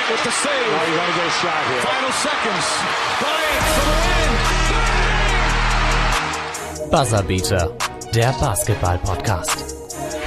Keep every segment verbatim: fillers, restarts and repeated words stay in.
Bryant with the save. Now you gotta get a shot here. Final seconds. Bryant for the win. Buzzerbeater, der Basketball-Podcast.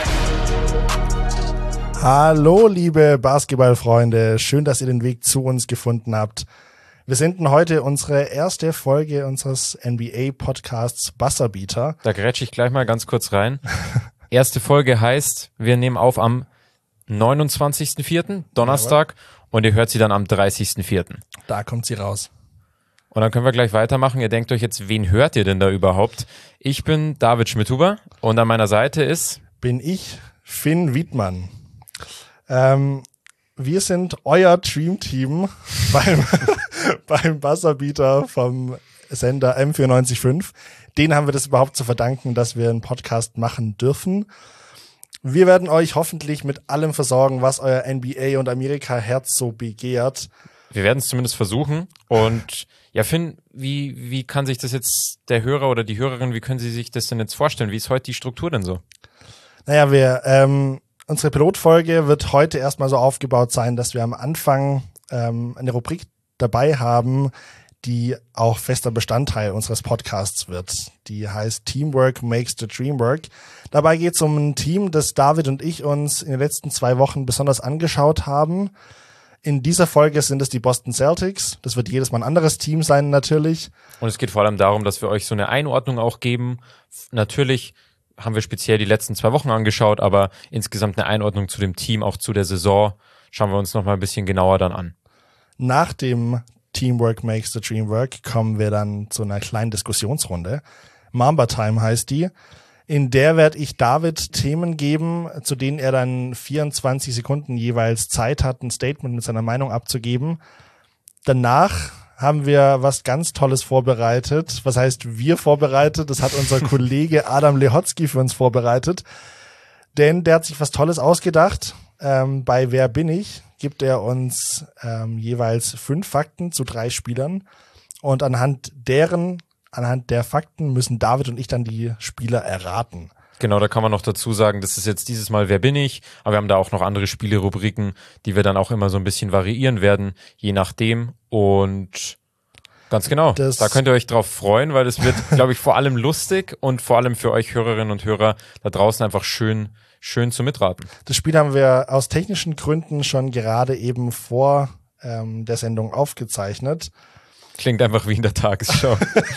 Hallo liebe Basketballfreunde, schön, dass ihr den Weg zu uns gefunden habt. Wir senden heute unsere erste Folge unseres N B A-Podcasts Buzzerbeater. Da grätsche ich gleich mal ganz kurz rein. Erste Folge heißt, wir nehmen auf am neunundzwanzigsten vierten, Donnerstag, Jawohl. Und ihr hört sie dann am dreißigsten vierten. Da kommt sie raus. Und dann können wir gleich weitermachen. Ihr denkt euch jetzt, wen hört ihr denn da überhaupt? Ich bin David Schmidhuber und an meiner Seite ist... Bin ich, Finn Wiedmann. Ähm, wir sind euer Dream-Team beim, beim Buzzerbeater vom Sender M vierundneunzig Komma fünf. Denen haben wir das überhaupt zu verdanken, dass wir einen Podcast machen dürfen. Wir werden euch hoffentlich mit allem versorgen, was euer N B A- und Amerika-Herz so begehrt. Wir werden es zumindest versuchen. Und ja, Finn, wie, wie kann sich das jetzt der Hörer oder die Hörerin, wie können sie sich das denn jetzt vorstellen? Wie ist heute die Struktur denn so? Naja, wir, ähm, unsere Pilotfolge wird heute erstmal so aufgebaut sein, dass wir am Anfang ähm, eine Rubrik dabei haben, die auch fester Bestandteil unseres Podcasts wird. Die heißt Teamwork makes the dream work. Dabei geht es um ein Team, das David und ich uns in den letzten zwei Wochen besonders angeschaut haben. In dieser Folge sind es die Boston Celtics. Das wird jedes Mal ein anderes Team sein natürlich. Und es geht vor allem darum, dass wir euch so eine Einordnung auch geben. Natürlich haben wir speziell die letzten zwei Wochen angeschaut, aber insgesamt eine Einordnung zu dem Team, auch zu der Saison, schauen wir uns nochmal ein bisschen genauer dann an. Nach dem Teamwork makes the dream work kommen wir dann zu einer kleinen Diskussionsrunde. Mamba Time heißt die. In der werde ich David Themen geben, zu denen er dann vierundzwanzig Sekunden jeweils Zeit hat, ein Statement mit seiner Meinung abzugeben. Danach haben wir was ganz Tolles vorbereitet. Was heißt wir vorbereitet? Das hat unser Kollege Adam Lehotzky für uns vorbereitet. Denn der hat sich was Tolles ausgedacht. Ähm, bei Wer bin ich? Gibt er uns ähm, jeweils fünf Fakten zu drei Spielern. Und anhand deren, anhand der Fakten müssen David und ich dann die Spieler erraten. Genau, da kann man noch dazu sagen, das ist jetzt dieses Mal Wer bin ich? Aber wir haben da auch noch andere Spielerubriken, die wir dann auch immer so ein bisschen variieren werden, je nachdem. Und ganz genau, das da könnt ihr euch drauf freuen, weil es wird, glaube ich, vor allem lustig und vor allem für euch Hörerinnen und Hörer da draußen einfach schön schön zu mitraten. Das Spiel haben wir aus technischen Gründen schon gerade eben vor ähm, der Sendung aufgezeichnet. Klingt einfach wie in der Tagesschau.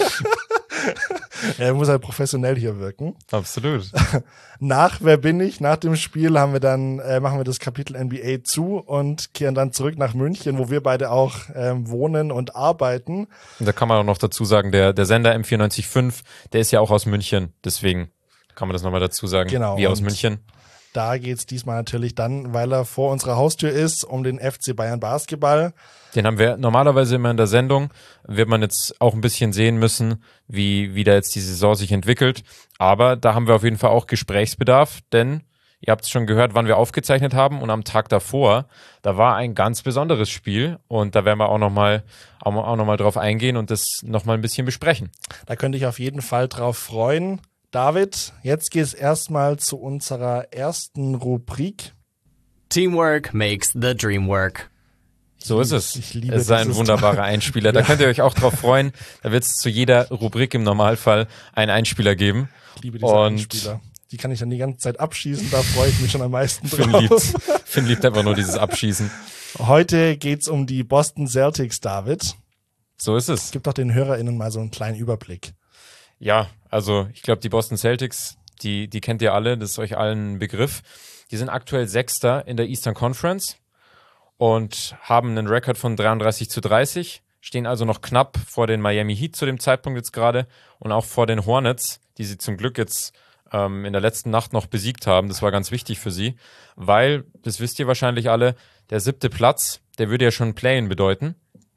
Er muss halt professionell hier wirken. Absolut. Nach Wer bin ich? Nach dem Spiel haben wir dann äh, machen wir das Kapitel N B A zu und kehren dann zurück nach München, wo wir beide auch ähm, wohnen und arbeiten. Und da kann man auch noch dazu sagen, der der Sender M vierundneunzig Komma fünf, der ist ja auch aus München, deswegen kann man das nochmal dazu sagen, genau, wie aus München. Da geht's diesmal natürlich dann, weil er vor unserer Haustür ist, um den F C Bayern Basketball. Den haben wir normalerweise immer in der Sendung. Wird man jetzt auch ein bisschen sehen müssen, wie, wie da jetzt die Saison sich entwickelt. Aber da haben wir auf jeden Fall auch Gesprächsbedarf, denn ihr habt es schon gehört, wann wir aufgezeichnet haben. Und am Tag davor, da war ein ganz besonderes Spiel. Und da werden wir auch nochmal auch, auch noch mal drauf eingehen und das nochmal ein bisschen besprechen. Da könnte ich auf jeden Fall drauf freuen. David, jetzt geht es erstmal zu unserer ersten Rubrik. Teamwork makes the dream work. So ist es. Ich liebe es ist ein wunderbarer Einspieler. Da ja. könnt ihr euch auch drauf freuen. Da wird es zu jeder Rubrik im Normalfall einen Einspieler geben. Ich liebe diese Und Einspieler. Die kann ich dann die ganze Zeit abschießen. Da freue ich mich schon am meisten Finn drauf. liebt, Finn liebt einfach nur dieses Abschießen. Heute geht's um die Boston Celtics, David. So ist es. Gib doch den HörerInnen mal so einen kleinen Überblick. Ja, also ich glaube, die Boston Celtics, die, die kennt ihr alle, das ist euch allen ein Begriff. Die sind aktuell Sechster in der Eastern Conference und haben einen Rekord von dreiunddreißig zu dreißig, stehen also noch knapp vor den Miami Heat zu dem Zeitpunkt jetzt gerade und auch vor den Hornets, die sie zum Glück jetzt ähm, in der letzten Nacht noch besiegt haben. Das war ganz wichtig für sie, weil, das wisst ihr wahrscheinlich alle, der siebte Platz, der würde ja schon Play-in bedeuten.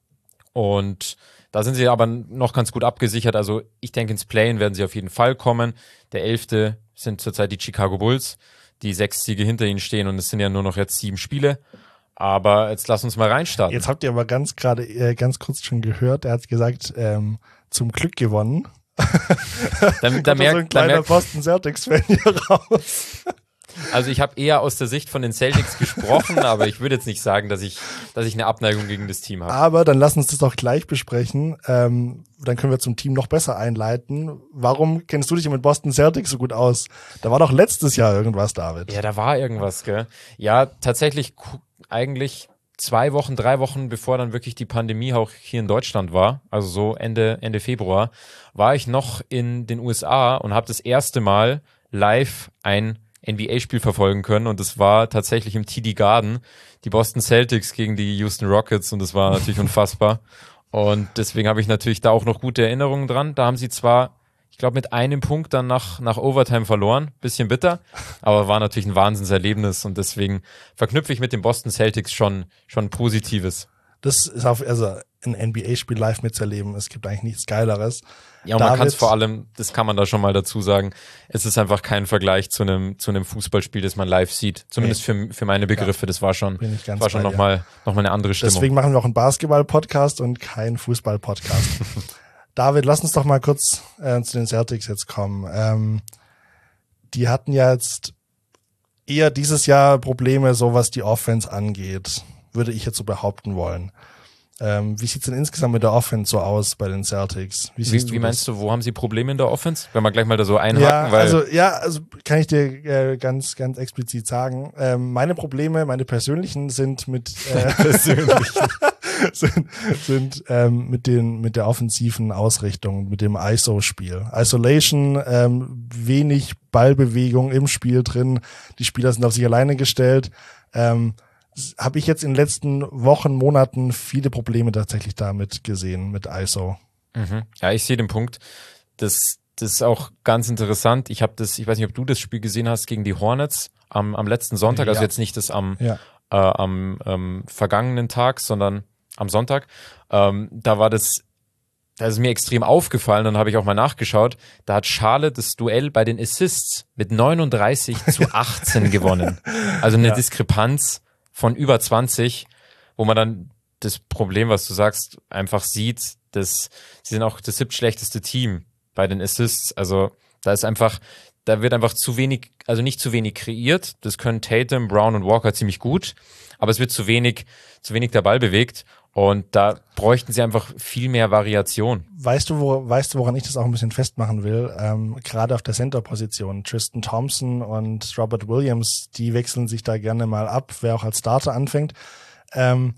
Und da sind sie aber noch ganz gut abgesichert. Also ich denke, ins Play-in werden sie auf jeden Fall kommen. Der elfte sind zurzeit die Chicago Bulls, die sechs Siege hinter ihnen stehen und es sind ja nur noch jetzt sieben Spiele. Aber jetzt lass uns mal reinstarten. Jetzt habt ihr aber ganz gerade, äh, ganz kurz schon gehört, er hat gesagt, ähm, zum Glück gewonnen. Da, da, da merkt, so ein kleiner da, merkt, Boston Celtics-Fan hier raus. Also ich habe eher aus der Sicht von den Celtics gesprochen, aber ich würde jetzt nicht sagen, dass ich, dass ich eine Abneigung gegen das Team habe. Aber dann lass uns das doch gleich besprechen. Ähm, dann können wir zum Team noch besser einleiten. Warum kennst du dich mit Boston Celtics so gut aus? Da war doch letztes Jahr irgendwas, David. Ja, da war irgendwas, gell? Ja, tatsächlich eigentlich zwei Wochen, drei Wochen, bevor dann wirklich die Pandemie auch hier in Deutschland war, also so Ende, Ende Februar, war ich noch in den U S A und habe das erste Mal live ein N B A-Spiel verfolgen können und das war tatsächlich im T D Garden, die Boston Celtics gegen die Houston Rockets und das war natürlich unfassbar und deswegen habe ich natürlich da auch noch gute Erinnerungen dran. Da haben sie zwar, ich glaube, mit einem Punkt dann nach, nach Overtime verloren, bisschen bitter, aber war natürlich ein Wahnsinnserlebnis und deswegen verknüpfe ich mit den Boston Celtics schon, schon Positives. Das ist auf, also ein N B A-Spiel live mitzuerleben, es gibt eigentlich nichts Geileres. Ja, und David, man kann es vor allem, das kann man da schon mal dazu sagen, es ist einfach kein Vergleich zu einem zu einem Fußballspiel, das man live sieht. Zumindest nee. für, für meine Begriffe, ja, das war schon, war schon nochmal noch mal eine andere Stimmung. Deswegen machen wir auch einen Basketball-Podcast und keinen Fußball-Podcast. David, lass uns doch mal kurz äh, zu den Celtics jetzt kommen. Ähm, die hatten ja jetzt eher dieses Jahr Probleme, so was die Offense angeht, würde ich jetzt so behaupten wollen. Ähm, wie sieht's denn insgesamt mit der Offense so aus bei den Celtics? Wie, wie, wie meinst du, wo haben sie Probleme in der Offense? Wenn wir gleich mal da so einhaken. Ja, weil also, ja, also kann ich dir äh, ganz, ganz explizit sagen. Ähm, meine Probleme, meine persönlichen sind mit äh, persönlichen sind, sind ähm, mit den mit der offensiven Ausrichtung, mit dem I S O-Spiel. Isolation, ähm, wenig Ballbewegung im Spiel drin. Die Spieler sind auf sich alleine gestellt. Ähm, habe ich jetzt in den letzten Wochen, Monaten viele Probleme tatsächlich damit gesehen, mit I S O. Mhm. Ja, ich sehe den Punkt. Das, das ist auch ganz interessant. Ich habe das, ich weiß nicht, ob du das Spiel gesehen hast gegen die Hornets am, am letzten Sonntag, also ja. jetzt nicht das am, ja. äh, am ähm, vergangenen Tag, sondern am Sonntag. Ähm, da war das, da ist mir extrem aufgefallen, dann habe ich auch mal nachgeschaut, da hat Charlotte das Duell bei den Assists mit neununddreißig zu achtzehn gewonnen. Also eine ja. Diskrepanz von über zwanzig, wo man dann das Problem, was du sagst, einfach sieht, dass sie sind auch das siebtschlechteste Team bei den Assists. Also da ist einfach, da wird einfach zu wenig, also nicht zu wenig kreiert. Das können Tatum, Brown und Walker ziemlich gut, aber es wird zu wenig, zu wenig der Ball bewegt und da bräuchten sie einfach viel mehr Variation. Weißt du, wo, weißt du, woran ich das auch ein bisschen festmachen will? Ähm, gerade auf der Center-Position. Tristan Thompson und Robert Williams, die wechseln sich da gerne mal ab, wer auch als Starter anfängt. Ähm,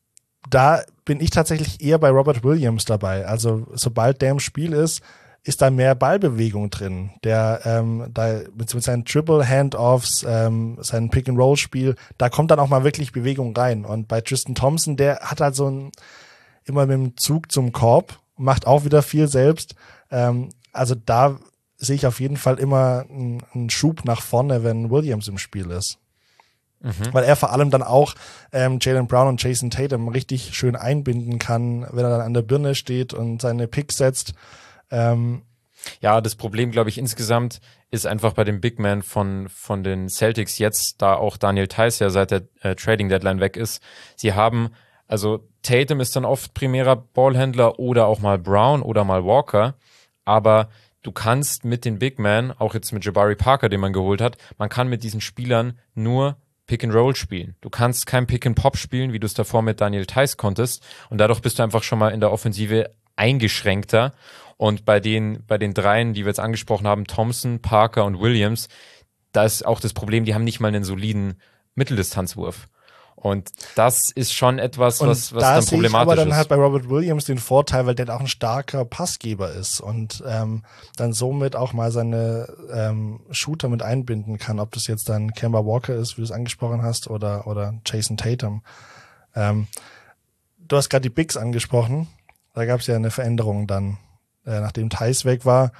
da bin ich tatsächlich eher bei Robert Williams dabei. Also sobald der im Spiel ist, ist da mehr Ballbewegung drin. Der ähm, da mit, mit seinen Triple-Handoffs, ähm, sein Pick-and-Roll-Spiel, da kommt dann auch mal wirklich Bewegung rein. Und bei Tristan Thompson, der hat halt so ein immer mit dem Zug zum Korb, macht auch wieder viel selbst. Ähm, also da sehe ich auf jeden Fall immer einen, einen Schub nach vorne, wenn Williams im Spiel ist. Mhm. Weil er vor allem dann auch ähm, Jaylen Brown und Jason Tatum richtig schön einbinden kann, wenn er dann an der Birne steht und seine Picks setzt. Ähm, ja, das Problem, glaube ich, insgesamt ist einfach bei dem Big Man von von den Celtics jetzt, da auch Daniel Theis ja seit der äh, Trading Deadline weg ist. Sie haben, also Tatum ist dann oft primärer Ballhändler oder auch mal Brown oder mal Walker, aber du kannst mit den Big Man, auch jetzt mit Jabari Parker, den man geholt hat, man kann mit diesen Spielern nur Pick and Roll spielen. Du kannst kein Pick and Pop spielen, wie du es davor mit Daniel Theis konntest und dadurch bist du einfach schon mal in der Offensive eingeschränkter. Und bei den, bei den dreien, die wir jetzt angesprochen haben, Thompson, Parker und Williams, da ist auch das Problem, die haben nicht mal einen soliden Mitteldistanzwurf. Und das ist schon etwas, was, was da dann problematisch ist. Aber dann halt bei Robert Williams den Vorteil, weil der auch ein starker Passgeber ist und ähm, dann somit auch mal seine ähm, Shooter mit einbinden kann, ob das jetzt dann Kemba Walker ist, wie du es angesprochen hast, oder oder Jason Tatum. Ähm, du hast gerade die Bigs angesprochen, da gab es ja eine Veränderung dann. Nachdem Theis weg war.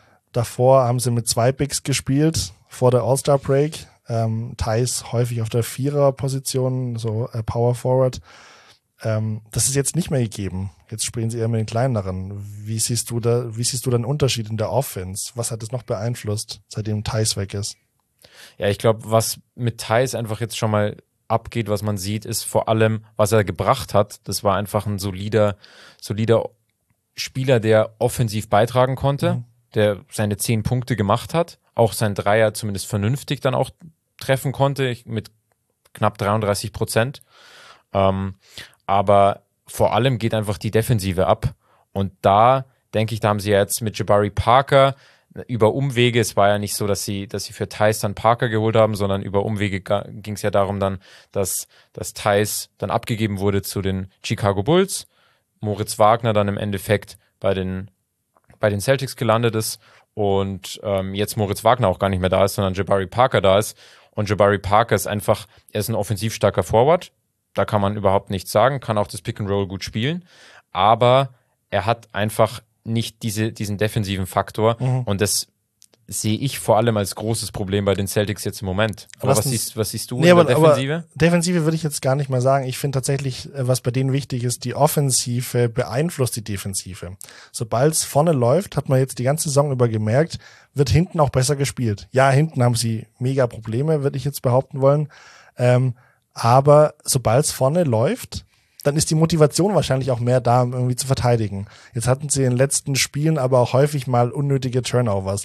Davor haben sie mit zwei Bigs gespielt, vor der All-Star-Break. Ähm, Theis häufig auf der Vierer-Position, so äh, Power Forward. Ähm, das ist jetzt nicht mehr gegeben. Jetzt spielen sie eher mit den kleineren. Wie siehst du da, wie siehst du den Unterschied in der Offense? Was hat das noch beeinflusst, seitdem Theis weg ist? Ja, ich glaube, was mit Theis einfach jetzt schon mal abgeht, was man sieht, ist vor allem, was er gebracht hat. Das war einfach ein solider, solider Spieler, der offensiv beitragen konnte, mhm. der seine zehn Punkte gemacht hat, auch sein Dreier zumindest vernünftig dann auch treffen konnte mit knapp dreiunddreißig Prozent. Ähm, aber vor allem geht einfach die Defensive ab. Und da denke ich, da haben sie jetzt mit Jabari Parker über Umwege, es war ja nicht so, dass sie, dass sie für Theis dann Parker geholt haben, sondern über Umwege ging es ja darum dann, dass, dass Theis dann abgegeben wurde zu den Chicago Bulls, Moritz Wagner dann im Endeffekt bei den, bei den Celtics gelandet ist und ähm, jetzt Moritz Wagner auch gar nicht mehr da ist, sondern Jabari Parker da ist. Und Jabari Parker ist einfach, er ist ein offensiv starker Forward, da kann man überhaupt nichts sagen, kann auch das Pick and Roll gut spielen, aber er hat einfach nicht diese, diesen defensiven Faktor mhm. und das sehe ich vor allem als großes Problem bei den Celtics jetzt im Moment. Aber was siehst, was siehst du nee, in aber, der Defensive? Aber Defensive würde ich jetzt gar nicht mal sagen. Ich finde tatsächlich, was bei denen wichtig ist, die Offensive beeinflusst die Defensive. Sobald es vorne läuft, hat man jetzt die ganze Saison über gemerkt, wird hinten auch besser gespielt. Ja, hinten haben sie mega Probleme, würde ich jetzt behaupten wollen. Ähm, aber sobald es vorne läuft, dann ist die Motivation wahrscheinlich auch mehr da, um irgendwie zu verteidigen. Jetzt hatten sie in den letzten Spielen aber auch häufig mal unnötige Turnovers.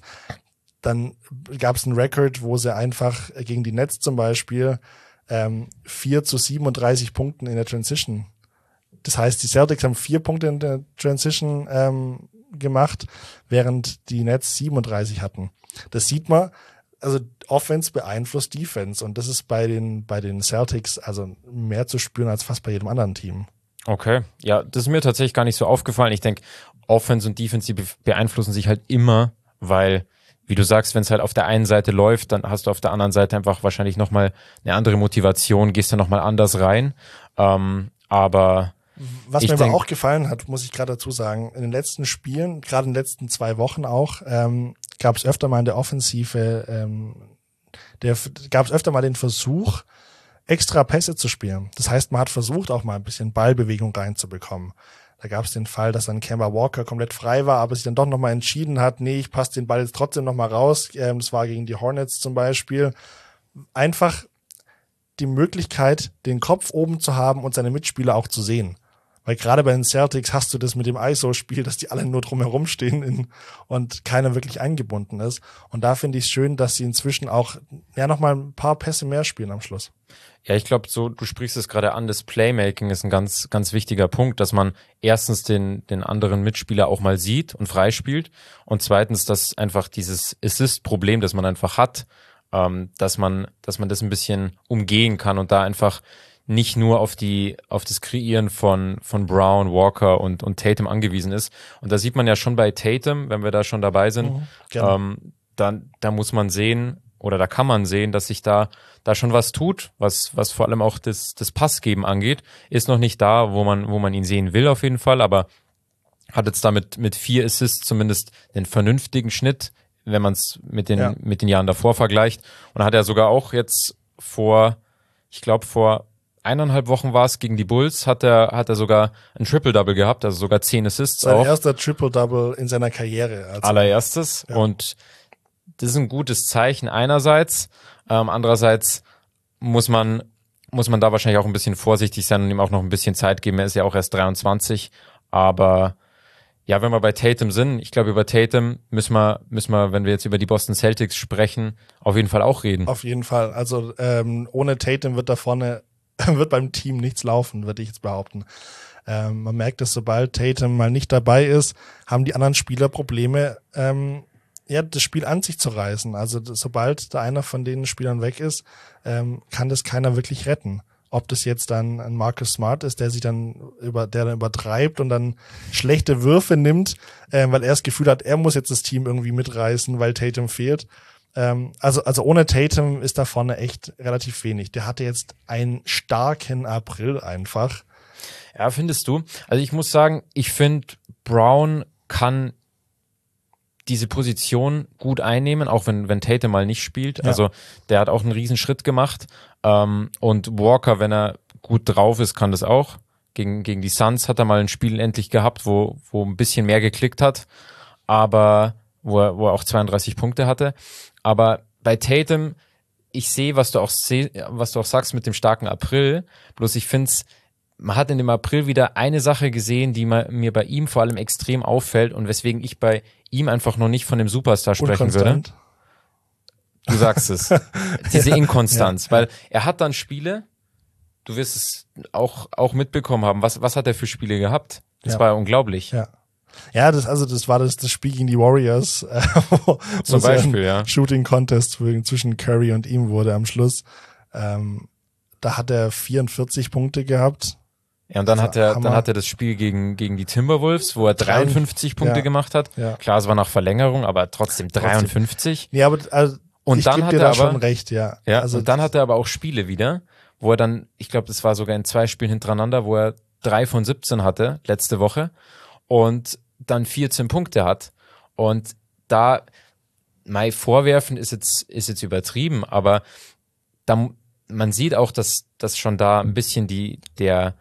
Dann gab es einen Rekord, wo sie einfach gegen die Nets zum Beispiel ähm, vier zu siebenunddreißig Punkten in der Transition. Das heißt, die Celtics haben vier Punkte in der Transition ähm, gemacht, während die Nets siebenunddreißig hatten. Das sieht man. Also Offense beeinflusst Defense und das ist bei den bei den Celtics also mehr zu spüren als fast bei jedem anderen Team. Okay, ja, das ist mir tatsächlich gar nicht so aufgefallen. Ich denke, Offense und Defense, die beeinflussen sich halt immer, weil, wie du sagst, wenn es halt auf der einen Seite läuft, dann hast du auf der anderen Seite einfach wahrscheinlich nochmal eine andere Motivation, gehst dann nochmal anders rein. Ähm, aber Was mir denk, aber auch gefallen hat, muss ich gerade dazu sagen, in den letzten Spielen, gerade in den letzten zwei Wochen auch, ähm, gab es öfter mal in der Offensive, ähm, der gab es öfter mal den Versuch, extra Pässe zu spielen. Das heißt, man hat versucht, auch mal ein bisschen Ballbewegung reinzubekommen. Da gab es den Fall, dass dann Kemba Walker komplett frei war, aber sich dann doch nochmal entschieden hat, nee, ich passe den Ball jetzt trotzdem nochmal raus. Ähm, das war gegen die Hornets zum Beispiel. Einfach die Möglichkeit, den Kopf oben zu haben und seine Mitspieler auch zu sehen. Weil gerade bei den Celtics hast du das mit dem I S O-Spiel, dass die alle nur drumherum stehen in, und keiner wirklich eingebunden ist. Und da finde ich es schön, dass sie inzwischen auch ja nochmal ein paar Pässe mehr spielen am Schluss. Ja, ich glaube, so du sprichst es gerade an, das Playmaking ist ein ganz, ganz wichtiger Punkt, dass man erstens den, den anderen Mitspieler auch mal sieht und freispielt und zweitens, dass einfach dieses Assist-Problem, das man einfach hat, ähm, dass man, dass man das ein bisschen umgehen kann und da einfach nicht nur auf die, auf das Kreieren von, von Brown, Walker und, und Tatum angewiesen ist. Und da sieht man ja schon bei Tatum, wenn wir da schon dabei sind, mhm, ähm, dann, da muss man sehen, oder da kann man sehen, dass sich da, da schon was tut, was, was vor allem auch das, das Passgeben angeht. Ist noch nicht da, wo man, wo man ihn sehen will auf jeden Fall, aber hat jetzt damit mit vier Assists zumindest den vernünftigen Schnitt, wenn man es mit den, ja. mit den Jahren davor vergleicht. Und hat er sogar auch jetzt vor, ich glaube vor eineinhalb Wochen war es gegen die Bulls, hat er, hat er sogar ein Triple-Double gehabt, also sogar zehn Assists Sein auch. Sein erster Triple-Double in seiner Karriere. Also, allererstes. Ja. Und das ist ein gutes Zeichen einerseits. Ähm, andererseits muss man, muss man da wahrscheinlich auch ein bisschen vorsichtig sein und ihm auch noch ein bisschen Zeit geben. Er ist ja auch erst dreiundzwanzig. Aber ja, wenn wir bei Tatum sind, ich glaube, über Tatum müssen wir, müssen wir, wenn wir jetzt über die Boston Celtics sprechen, auf jeden Fall auch reden. Auf jeden Fall. Also ähm, ohne Tatum wird da vorne wird beim Team nichts laufen, würde ich jetzt behaupten. Ähm, man merkt, dass sobald Tatum mal nicht dabei ist, haben die anderen Spieler Probleme, ähm, ja, das Spiel an sich zu reißen. Also das, sobald da einer von den Spielern weg ist, ähm, kann das keiner wirklich retten. Ob das jetzt dann ein Marcus Smart ist, der sich dann über, der dann übertreibt und dann schlechte Würfe nimmt, ähm, weil er das Gefühl hat, er muss jetzt das Team irgendwie mitreißen, weil Tatum fehlt. Also, also ohne Tatum ist da vorne echt relativ wenig. Der hatte jetzt einen starken April einfach. Ja, findest du? Also ich muss sagen, ich finde, Brown kann diese Position gut einnehmen, auch wenn, wenn Tatum mal nicht spielt. Ja. Also der hat auch einen riesen Schritt gemacht. Und Walker, wenn er gut drauf ist, kann das auch. Gegen, gegen die Suns hat er mal ein Spiel endlich gehabt, wo, wo ein bisschen mehr geklickt hat. Aber wo er, wo er auch zweiunddreißig Punkte hatte. Aber bei Tatum, ich sehe, was du auch seh, was du auch sagst mit dem starken April. Bloß ich finde es, man hat in dem April wieder eine Sache gesehen, die mir bei ihm vor allem extrem auffällt und weswegen ich bei ihm einfach noch nicht von dem Superstar sprechen würde. Du sagst es. Diese Inkonstanz. Ja. Weil er hat dann Spiele, du wirst es auch, auch mitbekommen haben. Was, was hat er für Spiele gehabt? Das ja. war ja unglaublich. Ja. Ja, das, also das war das, das Spiel gegen die Warriors, äh, wo, zum Beispiel, ja. Shooting Contest zwischen Curry und ihm wurde am Schluss. Ähm, da hat er vierundvierzig Punkte gehabt. Ja, und dann also hat er, Hammer. dann hat er das Spiel gegen, gegen die Timberwolves, wo er dreiundfünfzig Punkte ja. gemacht hat. Ja. Klar, es war nach Verlängerung, aber trotzdem dreiundfünfzig. Ja, aber also, und ich dann geb hat dir er da aber, schon recht, ja. Ja, also, und dann hat er aber auch Spiele wieder, wo er dann, ich glaube, das war sogar in zwei Spielen hintereinander, wo er drei von siebzehn hatte, letzte Woche, und dann vierzehn Punkte hat. Und da, mein Vorwerfen ist jetzt, ist jetzt übertrieben, aber da, man sieht auch, dass, dass schon da ein bisschen die, der,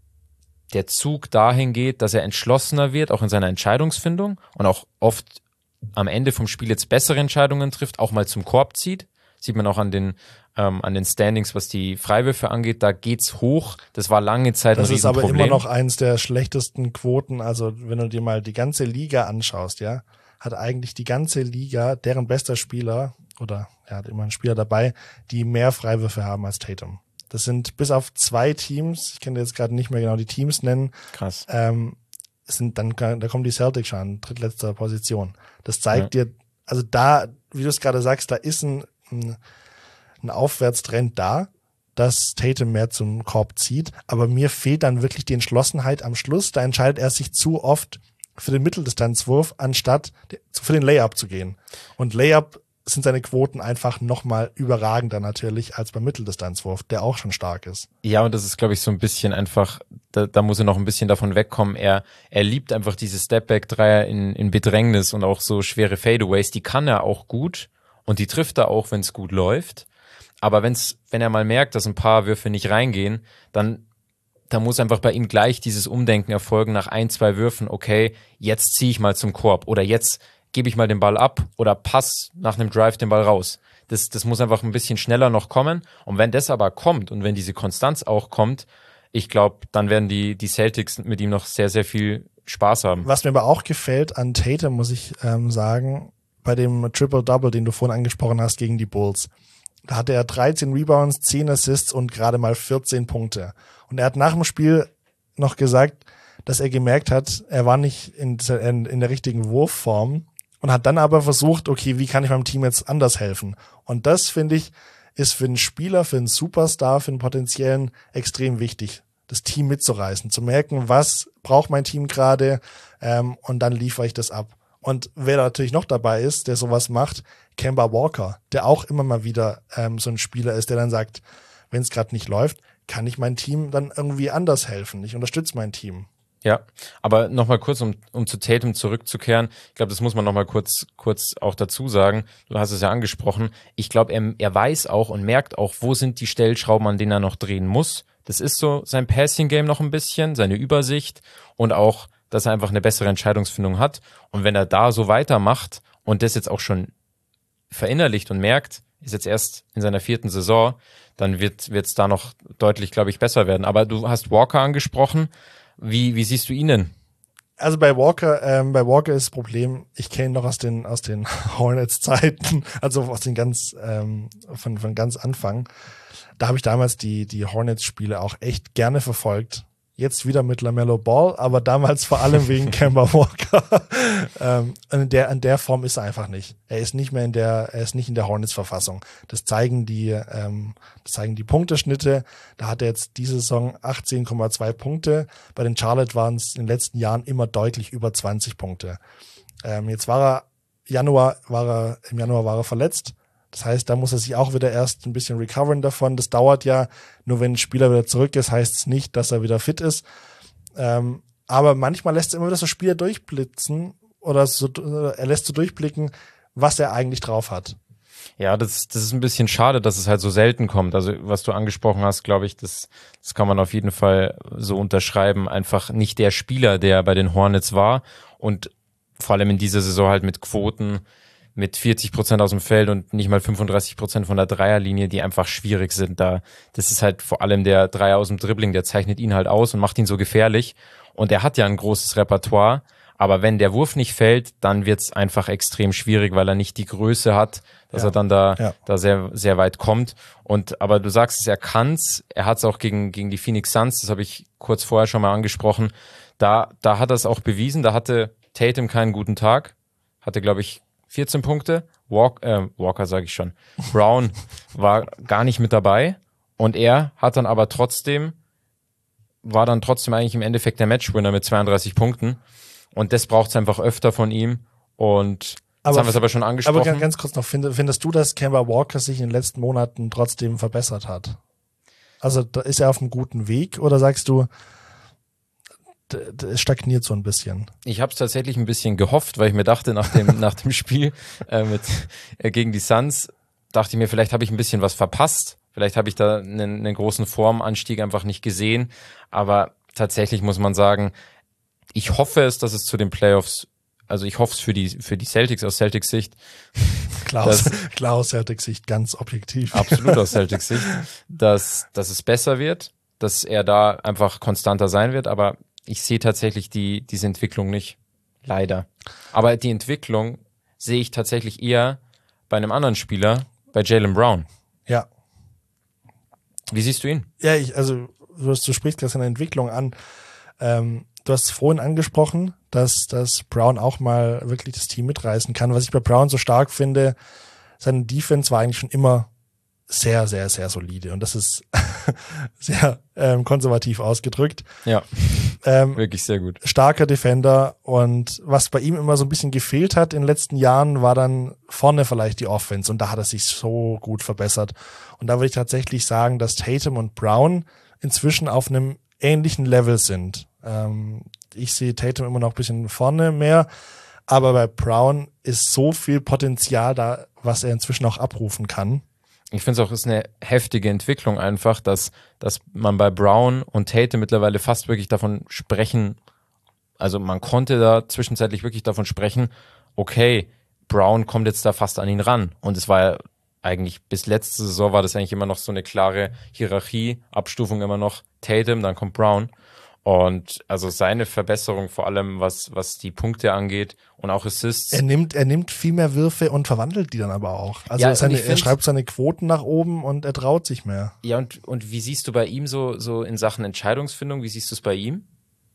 der Zug dahin geht, dass er entschlossener wird, auch in seiner Entscheidungsfindung und auch oft am Ende vom Spiel jetzt bessere Entscheidungen trifft, auch mal zum Korb zieht. Sieht man auch an den, ähm, an den Standings, was die Freiwürfe angeht, da geht's hoch. Das war lange Zeit ein Riesenproblem. Das ist aber immer noch eins der schlechtesten Quoten. Also wenn du dir mal die ganze Liga anschaust, ja, hat eigentlich die ganze Liga, deren bester Spieler, oder er hat immer einen Spieler dabei, die mehr Freiwürfe haben als Tatum. Das sind bis auf zwei Teams, ich kann dir jetzt gerade nicht mehr genau die Teams nennen. Krass. Ähm, sind dann, da kommen die Celtics schon an drittletzter Position. Das zeigt ja. dir, also da, wie du es gerade sagst, da ist ein, ein, ein Aufwärtstrend da, dass Tatum mehr zum Korb zieht, aber mir fehlt dann wirklich die Entschlossenheit am Schluss. Da entscheidet er sich zu oft für den Mitteldistanzwurf, anstatt für den Layup zu gehen. Und Layup sind seine Quoten einfach nochmal überragender natürlich als beim Mitteldistanzwurf, der auch schon stark ist. Ja, und das ist, glaube ich, so ein bisschen einfach, da, da muss er noch ein bisschen davon wegkommen. Er, er liebt einfach diese Stepback-Dreier in, in Bedrängnis und auch so schwere Fadeaways. Die kann er auch gut und die trifft er auch, wenn es gut läuft. Aber wenn's, wenn er mal merkt, dass ein paar Würfe nicht reingehen, dann, dann muss einfach bei ihm gleich dieses Umdenken erfolgen nach ein, zwei Würfen. Okay, jetzt ziehe ich mal zum Korb oder jetzt gebe ich mal den Ball ab oder pass nach einem Drive den Ball raus. Das, das muss einfach ein bisschen schneller noch kommen. Und wenn das aber kommt und wenn diese Konstanz auch kommt, ich glaube, dann werden die, die Celtics mit ihm noch sehr, sehr viel Spaß haben. Was mir aber auch gefällt an Tatum, muss ich ähm, sagen, bei dem Triple-Double, den du vorhin angesprochen hast gegen die Bulls, da hatte er dreizehn Rebounds, zehn Assists und gerade mal vierzehn Punkte. Und er hat nach dem Spiel noch gesagt, dass er gemerkt hat, er war nicht in, in, in der richtigen Wurfform, und hat dann aber versucht, okay, wie kann ich meinem Team jetzt anders helfen? Und das, finde ich, ist für einen Spieler, für einen Superstar, für einen potenziellen extrem wichtig, das Team mitzureißen, zu merken, was braucht mein Team gerade, ähm, und dann liefere ich das ab. Und wer natürlich noch dabei ist, der sowas macht, Kemba Walker, der auch immer mal wieder ähm, so ein Spieler ist, der dann sagt, wenn es gerade nicht läuft, kann ich mein Team dann irgendwie anders helfen. Ich unterstütze mein Team. Ja, aber nochmal kurz, um, um zu Tatum zurückzukehren, ich glaube, das muss man nochmal kurz, kurz auch dazu sagen, du hast es ja angesprochen, ich glaube, er, er weiß auch und merkt auch, wo sind die Stellschrauben, an denen er noch drehen muss. Das ist so sein Passing-Game noch ein bisschen, seine Übersicht und auch, dass er einfach eine bessere Entscheidungsfindung hat. Und wenn er da so weitermacht und das jetzt auch schon verinnerlicht und merkt, ist jetzt erst in seiner vierten Saison, dann wird es da noch deutlich, glaube ich, besser werden. Aber du hast Walker angesprochen. Wie, wie siehst du ihn denn? Also bei Walker, ähm, bei Walker ist das Problem, ich kenne ihn noch aus den, aus den Hornets-Zeiten, also aus den ganz, ähm, von, von ganz Anfang. Da habe ich damals die, die Hornets-Spiele auch echt gerne verfolgt. Jetzt wieder mit LaMelo Ball, aber damals vor allem wegen Kemba Walker. ähm, in der, in der Form ist er einfach nicht. Er ist nicht mehr in der, er ist nicht in der Hornets-Verfassung. Das zeigen die, ähm, das zeigen die Punkteschnitte. Da hat er jetzt diese Saison achtzehn Komma zwei Punkte. Bei den Charlotte waren es in den letzten Jahren immer deutlich über zwanzig Punkte. Ähm, jetzt war er, Januar war er, im Januar war er verletzt. Das heißt, da muss er sich auch wieder erst ein bisschen recoveren davon. Das dauert ja. Nur wenn ein Spieler wieder zurück ist, heißt es nicht, dass er wieder fit ist. Ähm, aber manchmal lässt er immer wieder so Spieler durchblitzen oder so, er lässt so durchblicken, was er eigentlich drauf hat. Ja, das, das ist ein bisschen schade, dass es halt so selten kommt. Also was du angesprochen hast, glaube ich, das, das kann man auf jeden Fall so unterschreiben. Einfach nicht der Spieler, der bei den Hornets war und vor allem in dieser Saison halt mit Quoten mit vierzig Prozent aus dem Feld und nicht mal fünfunddreißig Prozent von der Dreierlinie, die einfach schwierig sind. Da, das ist halt vor allem der Dreier aus dem Dribbling, der zeichnet ihn halt aus und macht ihn so gefährlich. Und er hat ja ein großes Repertoire, Aber wenn der Wurf nicht fällt, dann wird's einfach extrem schwierig, weil er nicht die Größe hat, dass Ja. er dann da, Ja. da sehr, sehr weit kommt. Und aber du sagst es, er kann's. Er hat's auch gegen, gegen die Phoenix Suns, das habe ich kurz vorher schon mal angesprochen. Da, da hat er es auch bewiesen. Da hatte Tatum keinen guten Tag. Hatte, glaube ich, vierzehn Punkte. Walk, äh, Walker sage ich schon. Brown war gar nicht mit dabei. Und er hat dann aber trotzdem, war dann trotzdem eigentlich im Endeffekt der Matchwinner mit zweiunddreißig Punkten. Und das braucht es einfach öfter von ihm. Und jetzt Aber haben wir es aber schon Aber angesprochen. ganz, ganz kurz noch, find, findest du, dass Kemba Walker sich in den letzten Monaten trotzdem verbessert hat? Also da ist er auf einem guten Weg oder sagst du, d- d- es stagniert so ein bisschen? Ich habe es tatsächlich ein bisschen gehofft, weil ich mir dachte, nach dem, nach dem Spiel äh, mit, äh, gegen die Suns, dachte ich mir, vielleicht habe ich ein bisschen was verpasst. Vielleicht habe ich da einen, einen großen Formanstieg einfach nicht gesehen. Aber tatsächlich muss man sagen, ich hoffe es, dass es zu den Playoffs, also ich hoffe es für die, für die Celtics aus Celtics Sicht, Klar aus, Das- klar aus Celtics Sicht, ganz objektiv. absolut aus Celtics Sicht, dass, dass es besser wird, dass er da einfach konstanter sein wird. Aber ich sehe tatsächlich die, diese Entwicklung nicht. Leider. Aber die Entwicklung sehe ich tatsächlich eher bei einem anderen Spieler, bei Jaylen Brown. Ja. Wie siehst du ihn? Ja, ich, also du, du sprichst gerade eine Entwicklung an. Ähm, du hast vorhin angesprochen, dass, dass Brown auch mal wirklich das Team mitreißen kann. Was ich bei Brown so stark finde, seine Defense war eigentlich schon immer sehr, sehr, sehr solide. Und das ist sehr ähm, konservativ ausgedrückt. Ja, Ähm, wirklich sehr gut. starker Defender. Und was bei ihm immer so ein bisschen gefehlt hat in den letzten Jahren, war dann vorne vielleicht die Offense. Und da hat er sich so gut verbessert. Und da würde ich tatsächlich sagen, dass Tatum und Brown inzwischen auf einem ähnlichen Level sind. Ähm, ich sehe Tatum immer noch ein bisschen vorne mehr, aber bei Brown ist so viel Potenzial da, was er inzwischen auch abrufen kann. Ich finde es auch, ist eine heftige Entwicklung einfach, dass, dass man bei Brown und Tatum mittlerweile fast wirklich davon sprechen, also man konnte da zwischenzeitlich wirklich davon sprechen, okay, Brown kommt jetzt da fast an ihn ran. Und es war ja eigentlich, bis letzte Saison war das eigentlich immer noch so eine klare Hierarchie, Abstufung immer noch Tatum, dann kommt Brown. Und also seine Verbesserung vor allem, was, was die Punkte angeht und auch Assists. Er nimmt, er nimmt viel mehr Würfe und verwandelt die dann aber auch. Also Ja, und seine, ich er find- schreibt seine Quoten nach oben und er traut sich mehr. Ja, und, und wie siehst du bei ihm so, so in Sachen Entscheidungsfindung, wie siehst du es bei ihm?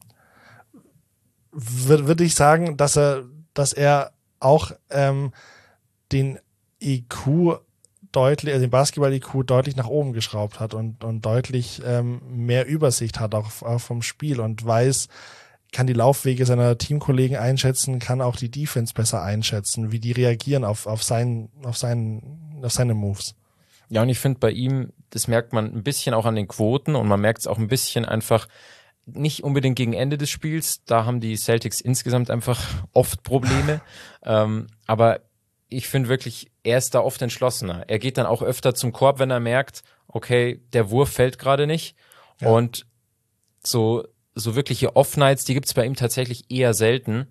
Würde würd ich sagen, dass er, dass er auch ähm, den I Q deutlich, also den Basketball-I Q deutlich nach oben geschraubt hat und, und deutlich ähm, mehr Übersicht hat auch, auch vom Spiel und weiß, kann die Laufwege seiner Teamkollegen einschätzen, kann auch die Defense besser einschätzen, wie die reagieren auf, auf, seinen, auf, seinen, auf seine Moves. Ja, und ich finde bei ihm, das merkt man ein bisschen auch an den Quoten und man merkt es auch ein bisschen einfach, nicht unbedingt gegen Ende des Spiels, da haben die Celtics insgesamt einfach oft Probleme, ähm, aber ich finde wirklich, er ist da oft entschlossener. Er geht dann auch öfter zum Korb, wenn er merkt, okay, der Wurf fällt gerade nicht. Ja. Und so, so wirkliche Off-Nights, die gibt's bei ihm tatsächlich eher selten.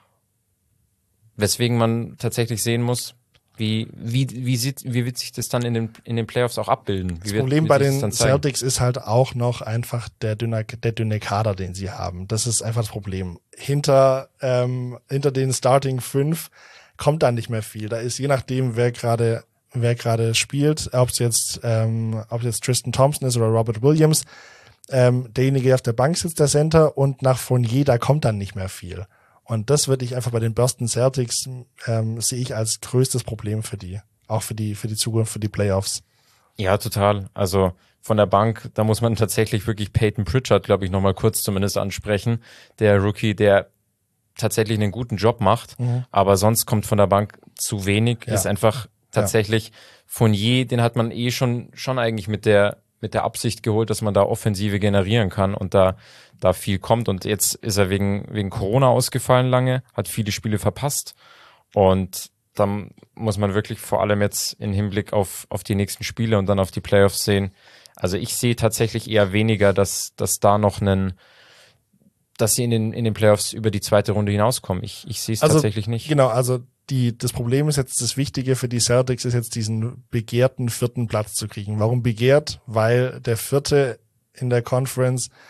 Weswegen man tatsächlich sehen muss, wie, wie, wie, sieht, wie wird sich das dann in den, in den Playoffs auch abbilden? Wie Das wird, Problem wie bei sich das den dann zeigen? Celtics ist halt auch noch einfach der dünne, der dünne Kader, den sie haben. Das ist einfach das Problem. Hinter, ähm, hinter den Starting fünf kommt da nicht mehr viel. Da ist je nachdem, wer gerade wer gerade spielt, ob es jetzt ähm, ob es jetzt Tristan Thompson ist oder Robert Williams, ähm, derjenige, der auf der Bank sitzt, der Center, und nach Fournier, da kommt dann nicht mehr viel. Und das würde ich einfach bei den Boston Celtics ähm, sehe ich als größtes Problem für die, auch für die für die Zukunft, für die Playoffs. Ja, total. Also von der Bank, da muss man tatsächlich wirklich Peyton Pritchard, glaube ich, nochmal kurz zumindest ansprechen. Der Rookie, der tatsächlich einen guten Job macht, Mhm. aber sonst kommt von der Bank zu wenig. Ja. Ist einfach tatsächlich Fournier, den hat man eh schon schon eigentlich mit der mit der Absicht geholt, dass man da Offensive generieren kann und da da viel kommt. Und jetzt ist er wegen wegen Corona ausgefallen lange, hat viele Spiele verpasst und dann muss man wirklich vor allem jetzt im Hinblick auf auf die nächsten Spiele und dann auf die Playoffs sehen. Also ich sehe tatsächlich eher weniger, dass dass da noch einen dass sie in den, in den Playoffs über die zweite Runde hinauskommen. Ich, ich sehe es Also, tatsächlich nicht. Genau, also die, das Problem ist jetzt, das Wichtige für die Celtics ist jetzt diesen begehrten vierten Platz zu kriegen. Warum begehrt? Weil der vierte in der Conference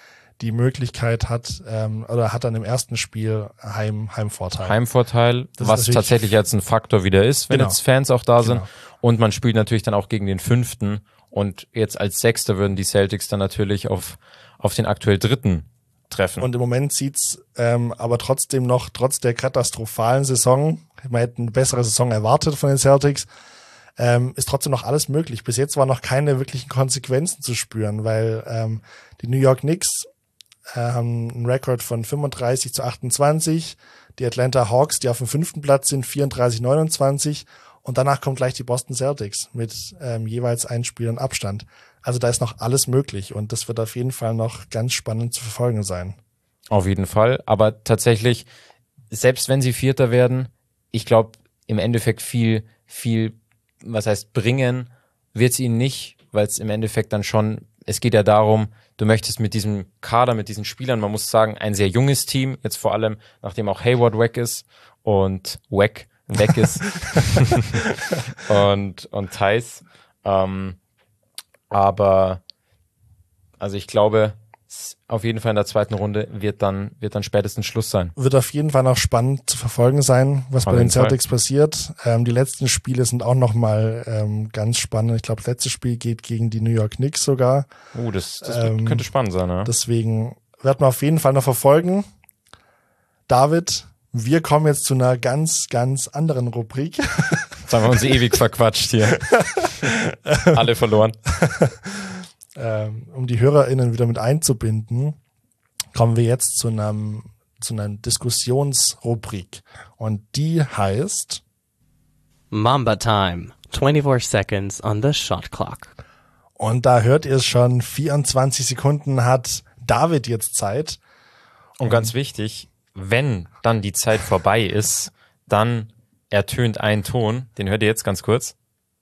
die Möglichkeit hat, ähm, oder hat dann im ersten Spiel Heim, Heimvorteil. Heimvorteil, Das was tatsächlich jetzt ein Faktor wieder ist, wenn Genau. jetzt Fans auch da sind. Genau. Und man spielt natürlich dann auch gegen den Fünften. Und jetzt als Sechster würden die Celtics dann natürlich auf, auf den aktuell Dritten treffen. Und im Moment sieht's ähm, aber trotzdem noch, trotz der katastrophalen Saison, man hätte eine bessere Saison erwartet von den Celtics, ähm, ist trotzdem noch alles möglich. Bis jetzt waren noch keine wirklichen Konsequenzen zu spüren, weil ähm, die New York Knicks äh, haben einen Rekord von fünfunddreißig zu achtundzwanzig, die Atlanta Hawks, die auf dem fünften Platz sind, vierunddreißig neunundzwanzig und danach kommt gleich die Boston Celtics mit ähm, jeweils ein Spiel in Abstand. Also da ist noch alles möglich und das wird auf jeden Fall noch ganz spannend zu verfolgen sein. Auf jeden Fall, aber tatsächlich, selbst wenn sie Vierter werden, ich glaube, im Endeffekt viel, viel, was heißt bringen, wird es ihnen nicht, weil es im Endeffekt dann schon, es geht ja darum, du möchtest mit diesem Kader, mit diesen Spielern, man muss sagen, ein sehr junges Team, jetzt vor allem, nachdem auch Hayward weg ist und weg, weg ist und, und Theis, ähm, aber also ich glaube, auf jeden Fall in der zweiten Runde wird dann, wird dann spätestens Schluss sein. Wird auf jeden Fall noch spannend zu verfolgen sein, was Auf bei den jeden Fall. Celtics passiert. Ähm, die letzten Spiele sind auch nochmal ähm, ganz spannend. Ich glaube, das letzte Spiel geht gegen die New York Knicks sogar. Uh, das, das Ähm, könnte spannend sein, ne? Deswegen werden wir auf jeden Fall noch verfolgen. David, wir kommen jetzt zu einer ganz, ganz anderen Rubrik. Jetzt haben wir uns ewig verquatscht hier. Alle verloren. Ähm, um die HörerInnen wieder mit einzubinden, kommen wir jetzt zu einem, zu einer Diskussionsrubrik. Und die heißt Mamba Time. twenty-four seconds on the shot clock. Und da hört ihr es schon, vierundzwanzig Sekunden hat David jetzt Zeit. Und ganz wichtig, wenn dann die Zeit vorbei ist, dann ertönt ein Ton, den hört ihr jetzt ganz kurz.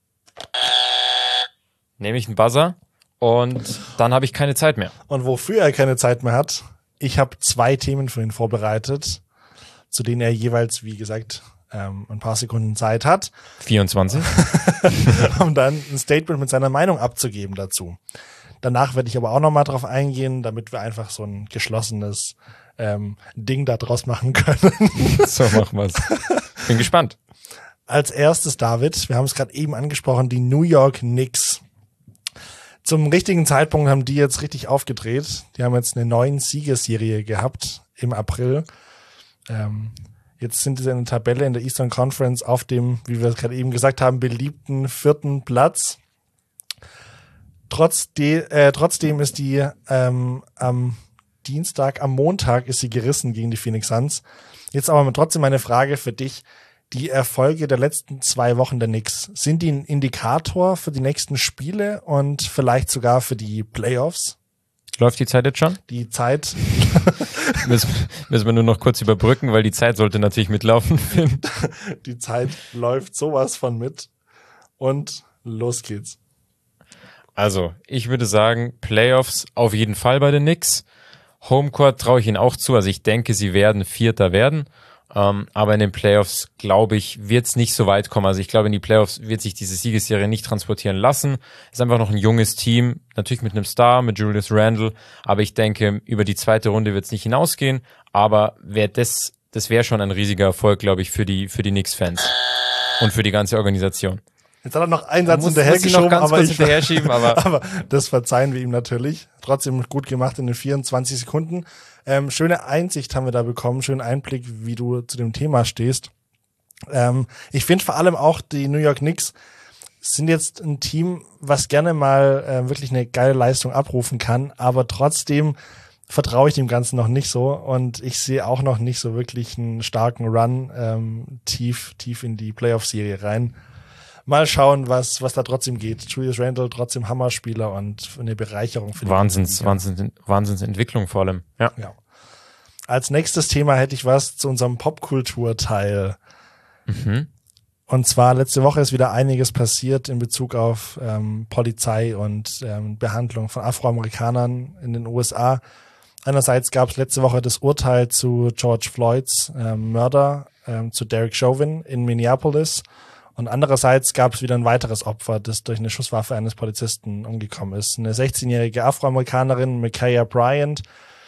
Nehme ich einen Buzzer und dann habe ich keine Zeit mehr. Und wofür er keine Zeit mehr hat, ich habe zwei Themen für ihn vorbereitet, zu denen er jeweils, wie gesagt, ähm, ein paar Sekunden Zeit hat, vierundzwanzig. um dann ein Statement mit seiner Meinung abzugeben dazu. Danach werde ich aber auch nochmal drauf eingehen, damit wir einfach so ein geschlossenes ähm, Ding da draus machen können. So machen wir's. Bin gespannt. Als erstes, David, wir haben es gerade eben angesprochen, die New York Knicks. Zum richtigen Zeitpunkt haben die jetzt richtig aufgedreht. Die haben jetzt eine neuen Siegesserie gehabt im April. Ähm, jetzt sind sie in der Tabelle in der Eastern Conference auf dem, wie wir es gerade eben gesagt haben, beliebten vierten Platz. Trotzdem, äh, trotzdem ist die ähm, am Dienstag, am Montag ist sie gerissen gegen die Phoenix Suns. Jetzt aber trotzdem eine Frage für dich. Die Erfolge der letzten zwei Wochen der Knicks, sind die ein Indikator für die nächsten Spiele und vielleicht sogar für die Playoffs? Läuft die Zeit jetzt schon? Die Zeit, Müssen, müssen wir nur noch kurz überbrücken, weil die Zeit sollte natürlich mitlaufen. die Zeit läuft sowas von mit. Und los geht's. Also, ich würde sagen, Playoffs auf jeden Fall bei den Knicks. Homecourt traue ich ihnen auch zu. Also ich denke, sie werden Vierter werden. Um, aber in den Playoffs, glaube ich, wird es nicht so weit kommen. Also ich glaube, in die Playoffs wird sich diese Siegesserie nicht transportieren lassen. Es ist einfach noch ein junges Team, natürlich mit einem Star, mit Julius Randle. Aber ich denke, über die zweite Runde wird es nicht hinausgehen. Aber wär das, das wäre schon ein riesiger Erfolg, glaube ich, für die, für die Knicks-Fans und für die ganze Organisation. Jetzt hat er noch einen Satz muss hinterher muss ich noch geschoben, ganz aber, kurz ich, hinterher schieben, aber aber das verzeihen wir ihm natürlich. Trotzdem gut gemacht in den vierundzwanzig Sekunden. Ähm, schöne Einsicht haben wir da bekommen, schönen Einblick, wie du zu dem Thema stehst. Ähm, ich finde vor allem auch, die New York Knicks sind jetzt ein Team, was gerne mal äh, wirklich eine geile Leistung abrufen kann, aber trotzdem vertraue ich dem Ganzen noch nicht so und ich sehe auch noch nicht so wirklich einen starken Run ähm, tief, tief in die Playoff-Serie rein. Mal schauen, was, was da trotzdem geht. Julius Randle trotzdem Hammerspieler und eine Bereicherung für die Wahnsinns, Liga. Wahnsinns, Wahnsinnsentwicklung vor allem. Ja. Ja. Als nächstes Thema hätte ich was zu unserem Popkultur-Teil. Mhm. Und zwar letzte Woche ist wieder einiges passiert in Bezug auf ähm, Polizei und ähm, Behandlung von Afroamerikanern in den U S A. Einerseits gab es letzte Woche das Urteil zu George Floyds ähm, Mörder, ähm, zu Derek Chauvin in Minneapolis. Und andererseits gab es wieder ein weiteres Opfer, das durch eine Schusswaffe eines Polizisten umgekommen ist. Eine sechzehnjährige Afroamerikanerin, Micaiah Bryant,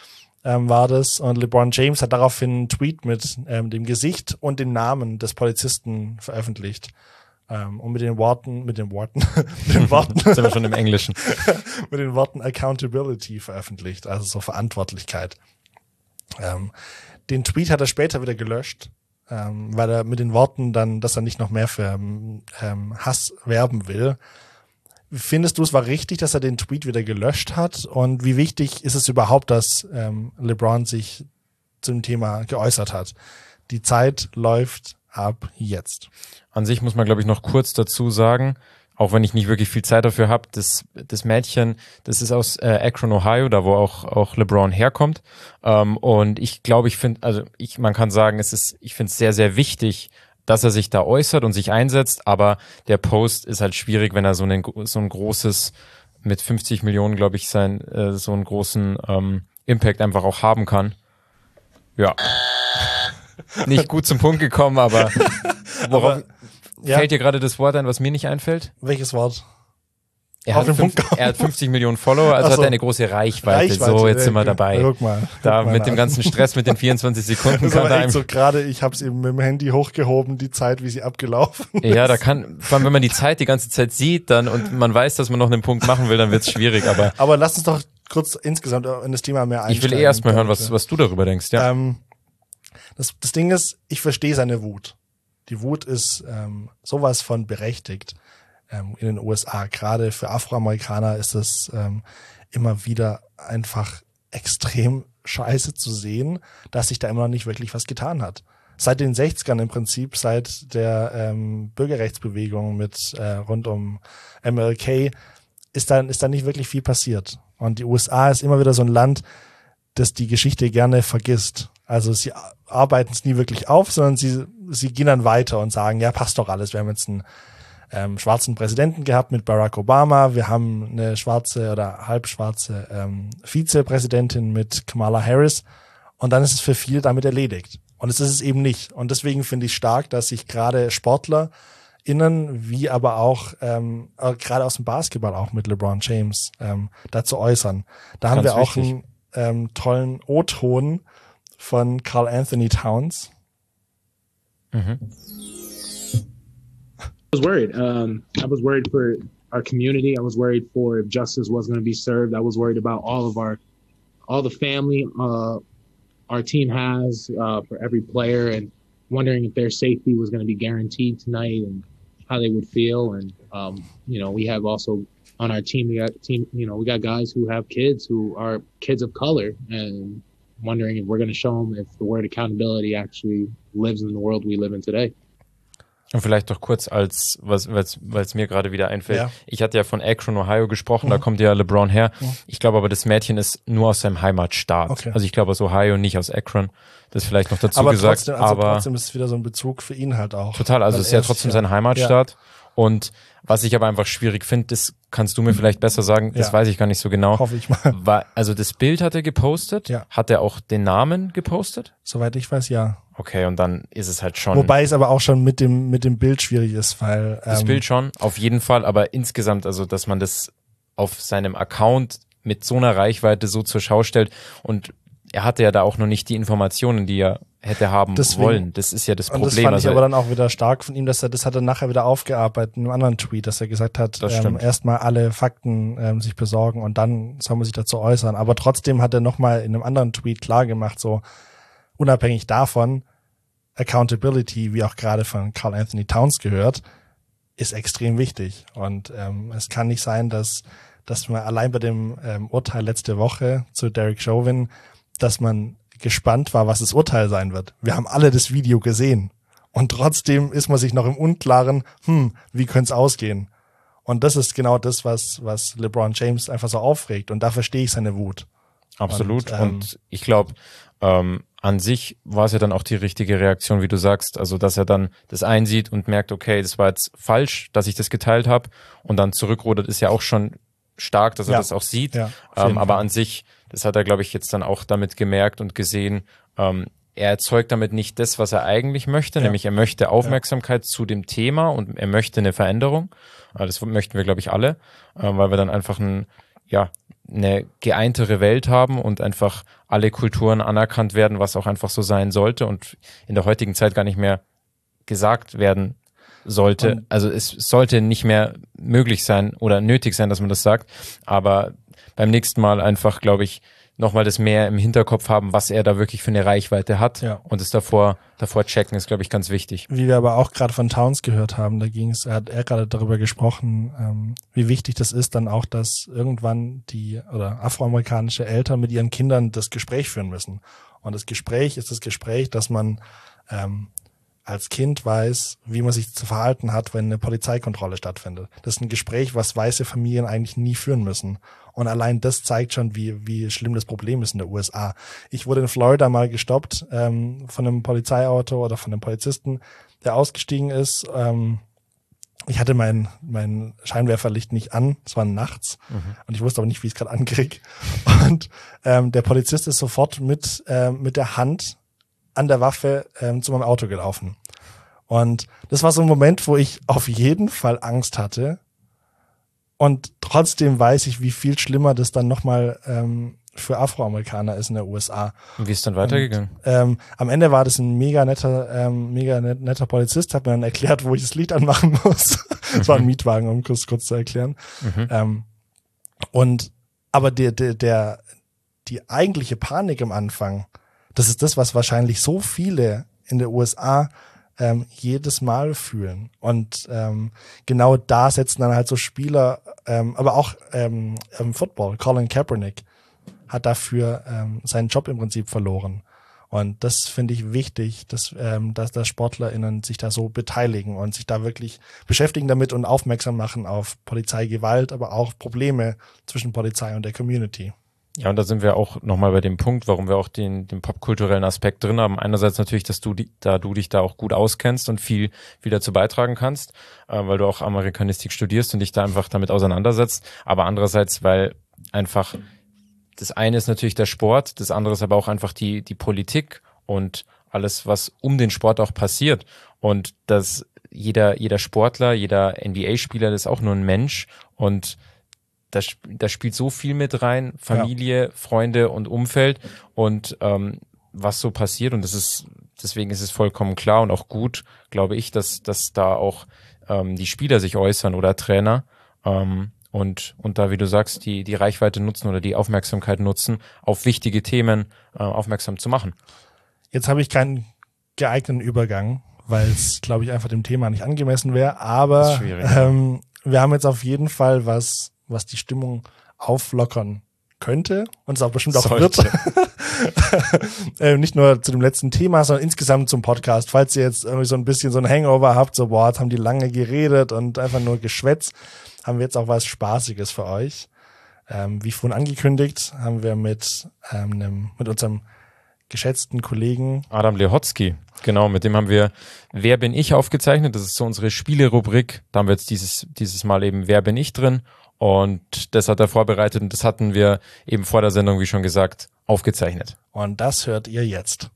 ähm, war das. Und LeBron James hat daraufhin einen Tweet mit ähm, dem Gesicht und dem Namen des Polizisten veröffentlicht. Ähm, und mit den Worten, mit den Worten, mit den Worten, Jetzt sind wir schon im Englischen. mit den Worten Accountability veröffentlicht, also so Verantwortlichkeit. Ähm, den Tweet hat er später wieder gelöscht, ähm, weil er mit den Worten dann, dass er nicht noch mehr für ähm, Hass werben will. Findest du, es war richtig, dass er den Tweet wieder gelöscht hat? Und wie wichtig ist es überhaupt, dass ähm, LeBron sich zum Thema geäußert hat? Die Zeit läuft ab jetzt. An sich muss man, glaube ich, noch kurz dazu sagen, auch wenn ich nicht wirklich viel Zeit dafür habe, das, das Mädchen, das ist aus äh, Akron, Ohio, da wo auch, auch LeBron herkommt. Ähm, und ich glaube, ich finde, also ich, man kann sagen, es ist, ich finde es sehr, sehr wichtig, dass er sich da äußert und sich einsetzt, aber der Post ist halt schwierig, wenn er so, einen, so ein großes, mit fünfzig Millionen, glaube ich, sein, äh, so einen großen ähm, Impact einfach auch haben kann. Ja. Nicht gut zum Punkt gekommen, aber worauf Aber, ja. fällt dir gerade das Wort ein, was mir nicht einfällt? Welches Wort? Er Auf hat, den Punkt fünf, kommen. er hat fünfzig Millionen Follower, also Ach so. hat er eine große Reichweite. Reichweite, So, jetzt sind wir okay. dabei. Guck mal, guck da mal mit dem an. ganzen Stress mit den vierundzwanzig Sekunden Das ist kann aber da echt einem, so gerade, ich habe es eben mit dem Handy hochgehoben, die Zeit, wie sie abgelaufen ist. ja, da kann, vor allem wenn man die Zeit die ganze Zeit sieht dann und man weiß, dass man noch einen Punkt machen will, dann wird's schwierig, aber Aber lass uns doch kurz insgesamt in das Thema mehr ich einsteigen. will eh erstmal hören, was, was du darüber denkst, ja. Ähm, das, das Ding ist, ich verstehe seine Wut. Die Wut ist ähm, sowas von berechtigt ähm, in den U S A. Gerade für Afroamerikaner ist es ähm, immer wieder einfach extrem scheiße zu sehen, dass sich da immer noch nicht wirklich was getan hat. Seit den sechzigern im Prinzip, seit der ähm, Bürgerrechtsbewegung mit äh, rund um M L K, ist da, ist da nicht wirklich viel passiert. Und die U S A ist immer wieder so ein Land, das die Geschichte gerne vergisst. Also sie arbeiten es nie wirklich auf, sondern sie, sie gehen dann weiter und sagen, ja, passt doch alles. Wir haben jetzt einen ähm, schwarzen Präsidenten gehabt mit Barack Obama. Wir haben eine schwarze oder halbschwarze ähm, Vizepräsidentin mit Kamala Harris. Und dann ist es für viele damit erledigt. Und es ist es eben nicht. Und deswegen finde ich stark, dass sich gerade Sportler innen, wie aber auch ähm, äh, gerade aus dem Basketball auch mit LeBron James ähm, dazu äußern. Da haben Ganz wir auch wichtig. einen ähm, tollen O-Ton von Karl Anthony Towns. Mhm. I was worried. Um, I was worried for our community. I was worried for if justice was going to be served. I was worried about all of our, all the family uh, our team has uh, for every player, and wondering if their safety was going to be guaranteed tonight and how they would feel. And um, you know, we have also on our team, we got team, you know, we got guys who have kids who are kids of color, and wondering if we're going to show them if the word accountability actually lives in the world we live in today. Und vielleicht doch kurz als, was, weil es mir gerade wieder einfällt. Ja. Ich hatte ja von Akron, Ohio gesprochen, da kommt ja LeBron her. Ich glaube aber, das Mädchen ist nur aus seinem Heimatstaat. Okay. Also ich glaube aus Ohio, nicht aus Akron. Das vielleicht noch dazu aber gesagt. trotzdem, also aber trotzdem ist es wieder so ein Bezug für ihn halt auch. total, also Weil es ist ja er trotzdem ja, sein Heimatstaat. Und was ich aber einfach schwierig finde, das kannst du mir vielleicht besser sagen, das Ja. weiß ich gar nicht so genau. Hoffe ich mal. War, also das Bild hat er gepostet. Ja. Hat er auch den Namen gepostet? Soweit ich weiß, ja. Okay, und dann ist es halt schon. Wobei es aber auch schon mit dem mit dem Bild schwierig ist, weil Das ähm, Bild schon, auf jeden Fall, aber insgesamt, also dass man das auf seinem Account mit so einer Reichweite so zur Schau stellt und er hatte ja da auch noch nicht die Informationen, die er hätte haben Deswegen- wollen. Das ist ja das Und das Problem. fand ich Also, aber dann auch wieder stark von ihm, dass er das hat er nachher wieder aufgearbeitet in einem anderen Tweet, dass er gesagt hat, Das ähm, stimmt. erstmal alle Fakten ähm, sich besorgen und dann soll man sich dazu äußern. Aber trotzdem hat er nochmal in einem anderen Tweet klar gemacht, so unabhängig davon, Accountability, wie auch gerade von Karl Anthony Towns gehört, ist extrem wichtig. Und ähm, es kann nicht sein, dass, dass man allein bei dem ähm, Urteil letzte Woche zu Derek Chauvin, dass man gespannt war, was das Urteil sein wird. Wir haben alle das Video gesehen. Und trotzdem ist man sich noch im Unklaren, hm, wie könnte es ausgehen? Und das ist genau das, was, was LeBron James einfach so aufregt. Und da verstehe ich seine Wut. absolut. Und, Und, ähm, ich glaube, ähm, an sich war es ja dann auch die richtige Reaktion, wie du sagst. Also, dass er dann das einsieht und merkt, okay, das war jetzt falsch, dass ich das geteilt habe. Und dann zurückrudert, ist ja auch schon stark, dass er Ja. das auch sieht. Ja, auf jeden ähm, aber Fall. an sich, das hat er, glaube ich, jetzt dann auch damit gemerkt und gesehen, ähm, er erzeugt damit nicht das, was er eigentlich möchte, Ja. nämlich er möchte Aufmerksamkeit zu dem Thema und er möchte eine Veränderung. Äh, Das möchten wir, glaube ich, alle, äh, weil wir dann einfach ein ja, eine geeintere Welt haben und einfach alle Kulturen anerkannt werden, was auch einfach so sein sollte und in der heutigen Zeit gar nicht mehr gesagt werden sollte. Und also es sollte nicht mehr möglich sein oder nötig sein, dass man das sagt, aber beim nächsten Mal einfach, glaube ich, nochmal das mehr im Hinterkopf haben, was er da wirklich für eine Reichweite hat, ja. Und es davor, davor checken, ist, glaube ich, ganz wichtig. Wie wir aber auch gerade von Towns gehört haben, da ging es, er hat er gerade darüber gesprochen, ähm, wie wichtig das ist dann auch, dass irgendwann die oder afroamerikanische Eltern mit ihren Kindern das Gespräch führen müssen. Und das Gespräch ist das Gespräch, dass man ähm, als Kind weiß, wie man sich zu verhalten hat, wenn eine Polizeikontrolle stattfindet. Das ist ein Gespräch, was weiße Familien eigentlich nie führen müssen. Und allein das zeigt schon, wie wie schlimm das Problem ist in der U S A. Ich wurde in Florida mal gestoppt ähm, von einem Polizeiauto oder von einem Polizisten, der ausgestiegen ist. Ähm, ich hatte mein mein Scheinwerferlicht nicht an, es war nachts, mhm. Und ich wusste aber nicht, wie ich es gerade ankriege. Und ähm, der Polizist ist sofort mit äh, mit der Hand an der Waffe ähm, zu meinem Auto gelaufen. Und das war so ein Moment, wo ich auf jeden Fall Angst hatte. Und trotzdem weiß ich, wie viel schlimmer das dann nochmal ähm, für Afroamerikaner ist in der U S A. Und wie ist dann weitergegangen? Und, ähm, am Ende war das ein mega netter, ähm, mega net, netter Polizist, hat mir dann erklärt, wo ich das Lied anmachen muss. Es mhm. war ein Mietwagen, um kurz, kurz zu erklären. Mhm. Ähm, und aber der, der, der, die eigentliche Panik am Anfang, das ist das, was wahrscheinlich so viele in der U S A ähm, jedes Mal fühlen. Und ähm, genau da setzen dann halt so Spieler, ähm, aber auch ähm, im Football, Colin Kaepernick hat dafür ähm, seinen Job im Prinzip verloren. Und das finde ich wichtig, dass, ähm, dass, dass SportlerInnen sich da so beteiligen und sich da wirklich beschäftigen damit und aufmerksam machen auf Polizeigewalt, aber auch Probleme zwischen Polizei und der Community. Ja, und da sind wir auch nochmal bei dem Punkt, warum wir auch den, den popkulturellen Aspekt drin haben. Einerseits natürlich, dass du die, da du dich da auch gut auskennst und viel, viel dazu beitragen kannst, äh, weil du auch Amerikanistik studierst und dich da einfach damit auseinandersetzt. Aber andererseits, weil einfach das eine ist natürlich der Sport, das andere ist aber auch einfach die, die Politik und alles, was um den Sport auch passiert. Und dass jeder, jeder Sportler, jeder N B A-Spieler, das ist auch nur ein Mensch und Da, da spielt so viel mit rein, Familie, ja. Freunde und Umfeld und ähm, was so passiert und das ist, deswegen ist es vollkommen klar und auch gut, glaube ich, dass, dass da auch ähm, die Spieler sich äußern oder Trainer ähm, und, und da, wie du sagst, die, die Reichweite nutzen oder die Aufmerksamkeit nutzen, auf wichtige Themen äh, aufmerksam zu machen. Jetzt habe ich keinen geeigneten Übergang, weil es, glaube ich, einfach dem Thema nicht angemessen wäre, aber ähm, wir haben jetzt auf jeden Fall was was die Stimmung auflockern könnte und es auch bestimmt auch Sollte. wird. äh, nicht nur zu dem letzten Thema, sondern insgesamt zum Podcast. Falls ihr jetzt irgendwie so ein bisschen so ein Hangover habt, so boah, jetzt haben die lange geredet und einfach nur geschwätzt, haben wir jetzt auch was Spaßiges für euch. Ähm, wie vorhin angekündigt, haben wir mit, ähm, einem, mit unserem geschätzten Kollegen Adam Lehotzky, genau, mit dem haben wir Wer bin ich aufgezeichnet. Das ist so unsere Spiele-Rubrik. Da haben wir jetzt dieses, dieses Mal eben Wer bin ich drin. Und das hat er vorbereitet und das hatten wir eben vor der Sendung, wie schon gesagt, aufgezeichnet. Und das hört ihr jetzt.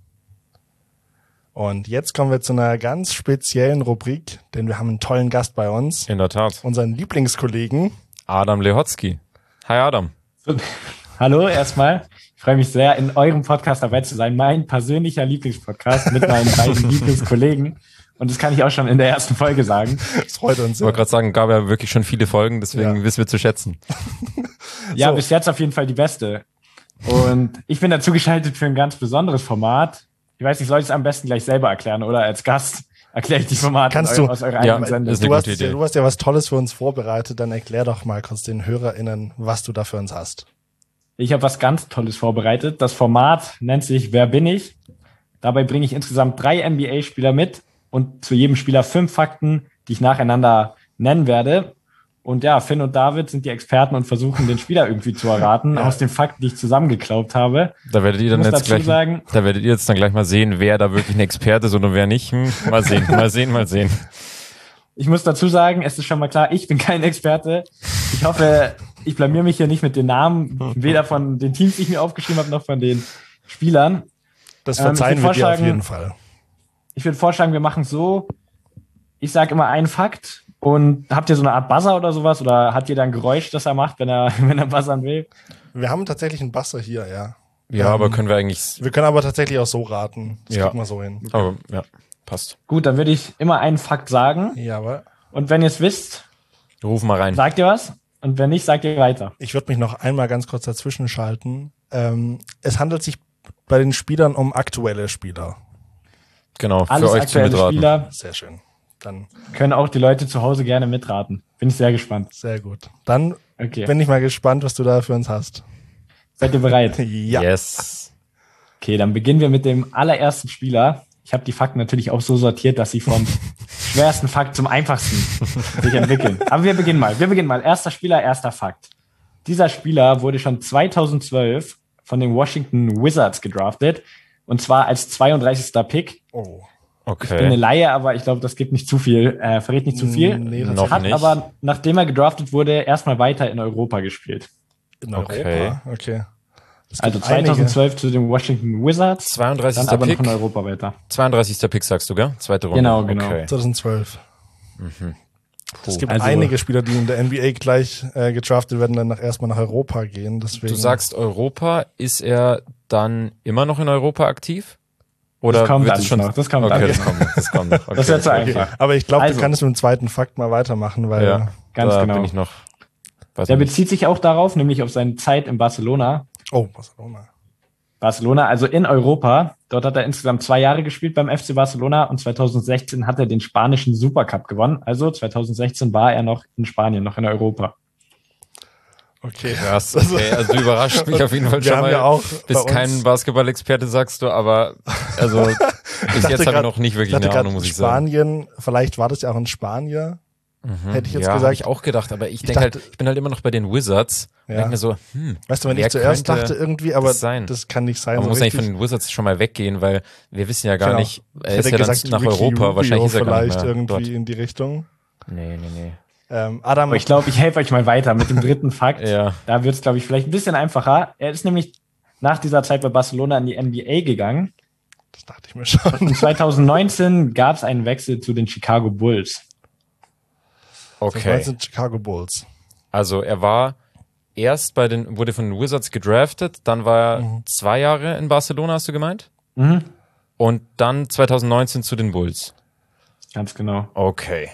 Und jetzt kommen wir zu einer ganz speziellen Rubrik, denn wir haben einen tollen Gast bei uns. In der Tat. Unseren Lieblingskollegen Adam Lehotzky. Hi Adam. Hallo erstmal. Ich freue mich sehr, in eurem Podcast dabei zu sein. Mein persönlicher Lieblingspodcast mit meinen beiden Lieblingskollegen. Und das kann ich auch schon in der ersten Folge sagen. Das freut uns. Ich wollte gerade sagen, gab ja wirklich schon viele Folgen, deswegen ja. wissen wir zu schätzen. Ja, so. Bis jetzt auf jeden Fall die beste. Und ich bin dazu geschaltet für ein ganz besonderes Format. Ich weiß nicht, soll ich es am besten gleich selber erklären oder als Gast erkläre ich die Formate Kannst du, aus eurer ja, eigenen Sendung. Du hast, ja, du hast ja was Tolles für uns vorbereitet, dann erklär doch mal kurz den HörerInnen, was du da für uns hast. Ich habe was ganz Tolles vorbereitet. Das Format nennt sich Wer bin ich? Dabei bringe ich insgesamt drei N B A-Spieler mit und zu jedem Spieler fünf Fakten, die ich nacheinander nennen werde. Und ja, Finn und David sind die Experten und versuchen, den Spieler irgendwie zu erraten ja. aus den Fakten, die ich zusammengeklaubt habe. Da werdet ihr dann jetzt gleich, sagen, da werdet ihr jetzt dann gleich mal sehen, wer da wirklich ein Experte ist oder wer nicht. Hm, mal sehen, mal sehen, mal sehen. Ich muss dazu sagen, es ist schon mal klar, ich bin kein Experte. Ich hoffe, ich blamier mich hier nicht mit den Namen, weder von den Teams, die ich mir aufgeschrieben habe, noch von den Spielern. Das verzeihen ähm, wir dir auf jeden Fall. Ich würde vorschlagen, wir machen es so, ich sage immer einen Fakt Und habt ihr so eine Art Buzzer oder sowas? Oder hat jeder ein Geräusch, das er macht, wenn er, wenn er buzzern will? Wir haben tatsächlich einen Buzzer hier, ja. Ja, Ähm, aber können wir eigentlich. Wir können aber tatsächlich auch so raten. Das Ja. kriegen wir so hin. Aber ja, passt. Gut, dann würde ich immer einen Fakt sagen. Ja, aber Und wenn ihr es wisst, Ruf mal rein. sagt ihr was. Und wenn nicht, sagt ihr weiter. ich würde mich noch einmal ganz kurz dazwischen schalten. Ähm, es handelt sich bei den Spielern um aktuelle Spieler. Genau, für Alles euch zum aktuelle Mitraten. Spieler Sehr schön. Dann können auch die Leute zu Hause gerne mitraten. Bin ich sehr gespannt. sehr gut. Dann Okay. bin ich mal gespannt, was du da für uns hast. Seid ihr bereit? Ja. Yes. Okay, dann beginnen wir mit dem allerersten Spieler. Ich habe die Fakten natürlich auch so sortiert, dass sie vom schwersten Fakt zum einfachsten sich entwickeln. Aber wir beginnen mal. Wir beginnen mal. Erster Spieler, erster Fakt. Dieser Spieler wurde schon zweitausendzwölf von den Washington Wizards gedraftet. Und zwar als zweiunddreißigster Pick. Oh. Ich bin eine Okay. Laie, aber ich glaube, das gibt nicht zu viel, äh, verrät nicht zu viel. Nee, Noch tatsächlich Hat nicht. aber, nachdem er gedraftet wurde, erstmal weiter in Europa gespielt. in Okay. Europa. Okay. Es Also gibt einige. zweitausendzwölf zu den Washington Wizards, dann zweiunddreißigster aber noch Pick. in Europa weiter. zweiunddreißigster Pick sagst du, gell? Zweite Runde. Genau, genau. Okay. zweitausendzwölf. Es gibt Also- einige Spieler, die in der N B A gleich äh, gedraftet werden, dann nach, erstmal nach Europa gehen. Deswegen, Du sagst Europa, ist er dann immer noch in Europa aktiv? Oder Das kommt wird alles es schon noch, das kommt okay, alles das kommt noch. Das kommt noch. Okay, Das wäre zu okay, einfach. aber ich glaube, Also- du kannst mit dem zweiten Fakt mal weitermachen, weil Ja, Ganz da genau. bin ich noch. Weiß Der nicht. bezieht sich auch darauf, nämlich auf seine Zeit in Barcelona. oh, Barcelona. Barcelona, also in Europa. Dort hat er insgesamt zwei Jahre gespielt beim F C Barcelona und zweitausendsechzehn hat er den spanischen Supercup gewonnen. Also zweitausendsechzehn war er noch in Spanien, noch in Europa. Okay. Krass, okay. Also du überrascht mich auf jeden Fall Wir schon haben mal. ja auch Bist bei uns- kein Basketball-Experte, sagst du, aber also bis jetzt habe ich grad- noch nicht Ich wirklich hatte eine gerade Ahnung, muss ich sagen. Spanien, vielleicht war das ja auch in Spanier. Hätte ich jetzt ja, habe gesagt. ich auch gedacht, aber ich, Ich denke halt, dachte- ich bin halt immer noch bei den Wizards. Ja. Und denke mir so, hm, Weißt du, wenn wer ich zuerst könnte dachte irgendwie, aber das sein? das kann nicht sein. Aber man so muss eigentlich richtig. von den Wizards schon mal weggehen, weil wir wissen ja gar Genau. nicht, Ich er ist hätte ja gesagt, dann nach Ricky Europa, Rubio wahrscheinlich ist er gar nicht vielleicht mehr irgendwie dort. in die Richtung. Nee, nee, nee. Ähm, Adam, Aber ich glaube, ich helfe euch mal weiter mit dem dritten Fakt. Ja. Da wird es, glaube ich, vielleicht ein bisschen einfacher. Er ist nämlich nach dieser Zeit bei Barcelona in die N B A gegangen. das dachte ich mir schon. Und zweitausendneunzehn gab es einen Wechsel zu den Chicago Bulls. Okay. Das sind Chicago Bulls. Also er war erst bei den, wurde von den Wizards gedraftet, dann war er Mhm. zwei Jahre in Barcelona, hast du gemeint? Mhm. Und dann zweitausendneunzehn zu den Bulls. Ganz genau. Okay.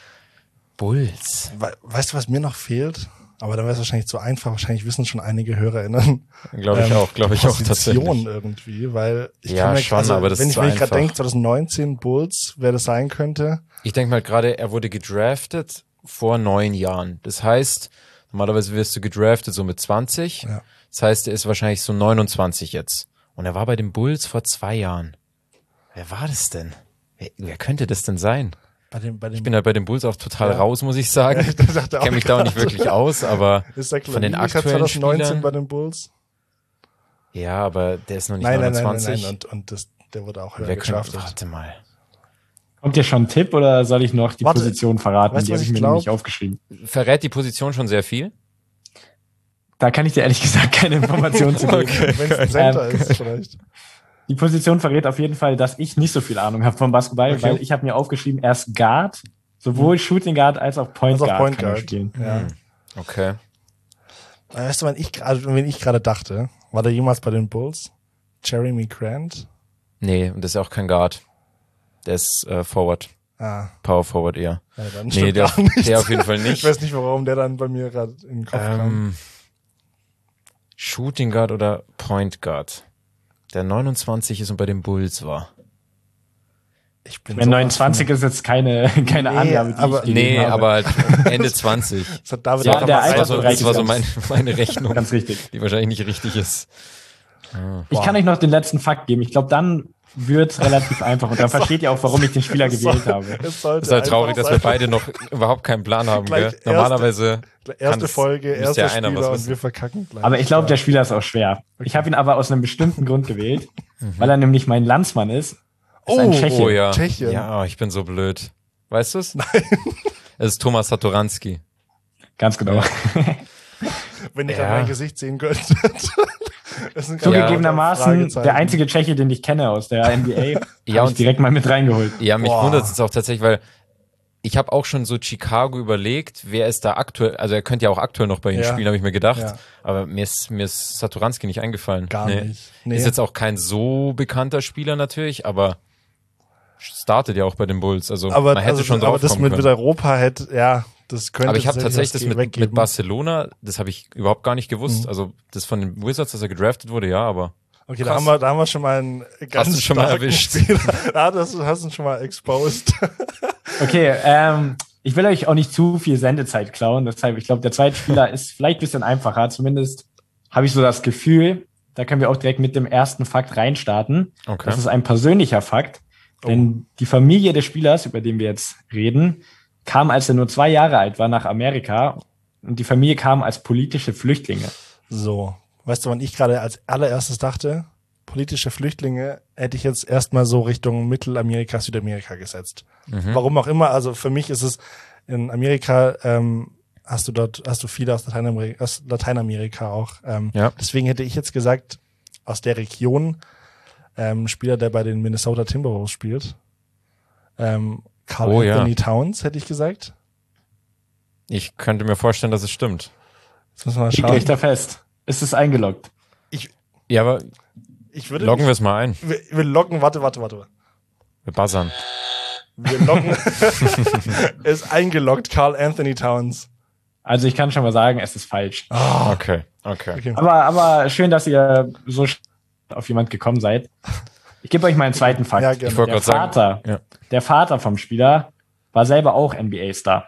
Bulls. We weißt du, was mir noch fehlt? Aber dann wäre es wahrscheinlich zu einfach. Wahrscheinlich wissen schon einige HörerInnen. Glaube ich ähm, auch, glaube ich die auch Position tatsächlich. irgendwie, weil ich Ja, kann mir, schon, also, aber das wenn ist ich, zu wenn ich gerade einfach. denke, zweitausendneunzehn Bulls, wer das sein könnte. Ich denke mal gerade, er wurde gedraftet vor neun Jahren. Das heißt, normalerweise wirst du gedraftet so mit zwanzig. Ja. Das heißt, er ist wahrscheinlich so neunundzwanzig jetzt. Und er war bei den Bulls vor zwei Jahren. Wer war das denn? Wer, wer könnte das denn sein? Bei dem, bei dem, Ich bin halt bei den Bulls auch total Ja. raus, muss ich sagen. ich Ich dachte auch kenne mich da auch nicht gerade. wirklich aus, aber Ist der von den Klarinik aktuellen zweitausendneunzehn Spielern. bei den Bulls? Ja, aber der ist noch nicht Nein, nein, nein, nein, neunundzwanzig. nein. Und, und das, der wurde auch höher Wer könnte, gedraftet. warte mal. Kommt ihr schon ein Tipp oder soll ich noch die Warte, Position verraten? weißt du, Die was habe ich ich mir glaub? nämlich aufgeschrieben. Verrät die Position schon sehr viel? Da kann ich dir ehrlich gesagt keine Informationen zu geben. Wenn es ein Center Ähm, ist, vielleicht. Die Position verrät auf jeden Fall, dass ich nicht so viel Ahnung habe vom Basketball, Okay. weil ich habe mir aufgeschrieben, er ist Guard, sowohl Shooting Guard als auch Point Also Guard Point kann er Guard. spielen. Ja. Okay. Weißt du, wenn ich gerade, wenn ich gerade dachte, war der jemals bei den Bulls? Jeremy Grant? Nee, und das ist ja auch kein Guard. Der ist äh, Forward. Ah, Power Forward eher. ja, dann Nee, stimmt der, gar nicht. der auf jeden Fall Ich nicht. weiß nicht, warum der dann bei mir gerade in den Kopf kam. Ähm, Shooting Guard oder Point Guard? Der neunundzwanzig ist und bei den Bulls war. Ich bin Wenn so neunundzwanzig ist jetzt keine, keine Nee, Angabe, die aber- ich gegeben Nee, habe. aber halt Ende zwanzig. Das hat David Ja, auch der noch mal Das war so, Altersbereich das war so ist meine, meine Rechnung, Ganz richtig. die wahrscheinlich nicht richtig ist. Ich kann euch noch den letzten Fakt geben. Ich glaube, dann wird's relativ einfach und dann versteht ihr auch, warum ich den Spieler gewählt habe. Es sollte Das ist halt traurig, einfach dass wir sein. beide noch überhaupt keinen Plan haben. Gleich Gell? erste- Normalerweise Erste kann's- Folge, müsste erster ja einer was Spieler und wissen. wir verkacken gleich. Aber ich glaube, der Spieler ist auch schwer. Ich habe ihn aber aus einem bestimmten Grund gewählt, weil er nämlich mein Landsmann ist. Ist ein Oh, Tscheche. Oh ja. Tschechien. Ja, ich bin so blöd. Weißt du es? Nein. Es ist Thomas Satoranski. Ganz genau. Wenn ihr Ja. gerade mein Gesicht sehen könntet. Das sind gerade Zugegebenermaßen Fragezeichen. der einzige Tscheche, den ich kenne aus der N B A. Ja, Ja, und- und direkt mal mit reingeholt. Ja, mich Boah. wundert es auch tatsächlich, weil ich habe auch schon so Chicago überlegt, wer ist da aktuell, also er könnte ja auch aktuell noch bei ihnen Ja. spielen, habe ich mir gedacht. Ja. Aber mir ist, mir ist Satoranski nicht eingefallen. Gar Nee. nicht. Nee. Ist jetzt auch kein so bekannter Spieler natürlich, aber startet ja auch bei den Bulls. Also aber, man hätte also, schon aber drauf das kommen mit, können. mit Europa hätte, ja, das könnte Aber ich habe tatsächlich das was mit, weggeben. mit Barcelona, das habe ich überhaupt gar nicht gewusst. Mhm. Also das von den Wizards, dass er gedraftet wurde, ja, aber Okay, da krass. haben, wir, da haben wir schon mal einen ganz Hast du schon mal starken erwischt. Spieler. Ja, das hast du schon mal exposed. Okay, ähm, ich will euch auch nicht zu viel Sendezeit klauen, deshalb, ich glaube, der zweite Spieler ist vielleicht ein bisschen einfacher, zumindest habe ich so das Gefühl, da können wir auch direkt mit dem ersten Fakt reinstarten. okay. Das ist ein persönlicher Fakt, denn die Familie des Spielers, über den wir jetzt reden, kam, als er nur zwei Jahre alt war, nach Amerika und die Familie kam als politische Flüchtlinge. So, weißt du, wann ich gerade als allererstes dachte? Politische Flüchtlinge hätte ich jetzt erstmal so Richtung Mittelamerika, Südamerika gesetzt. Mhm. Warum auch immer, also für mich ist es in Amerika, ähm, hast du dort, hast du viele aus Lateinamerika, aus Lateinamerika auch. Ähm, Ja. Deswegen hätte ich jetzt gesagt, aus der Region, ähm, Spieler, der bei den Minnesota Timberwolves spielt, ähm, Karl Oh, ja. Anthony Towns, hätte ich gesagt. Ich könnte mir vorstellen, dass es stimmt. Jetzt müssen wir mal Legt euch schauen. da fest. Ist es eingeloggt? Ja, aber Ich würde loggen wir es mal ein. wir, wir loggen, warte, warte, warte. Wir buzzern. Wir loggen. Er ist eingeloggt, Karl Anthony Towns. Also ich kann schon mal sagen, es ist falsch. Okay, okay. Okay. Aber, aber schön, dass ihr so sch- auf jemand gekommen seid. Ich gebe euch mal einen zweiten Fakt. Ja, gerne. Ich wollte Der gerade sagen, Vater, ja. der Vater vom Spieler war selber auch N B A-Star.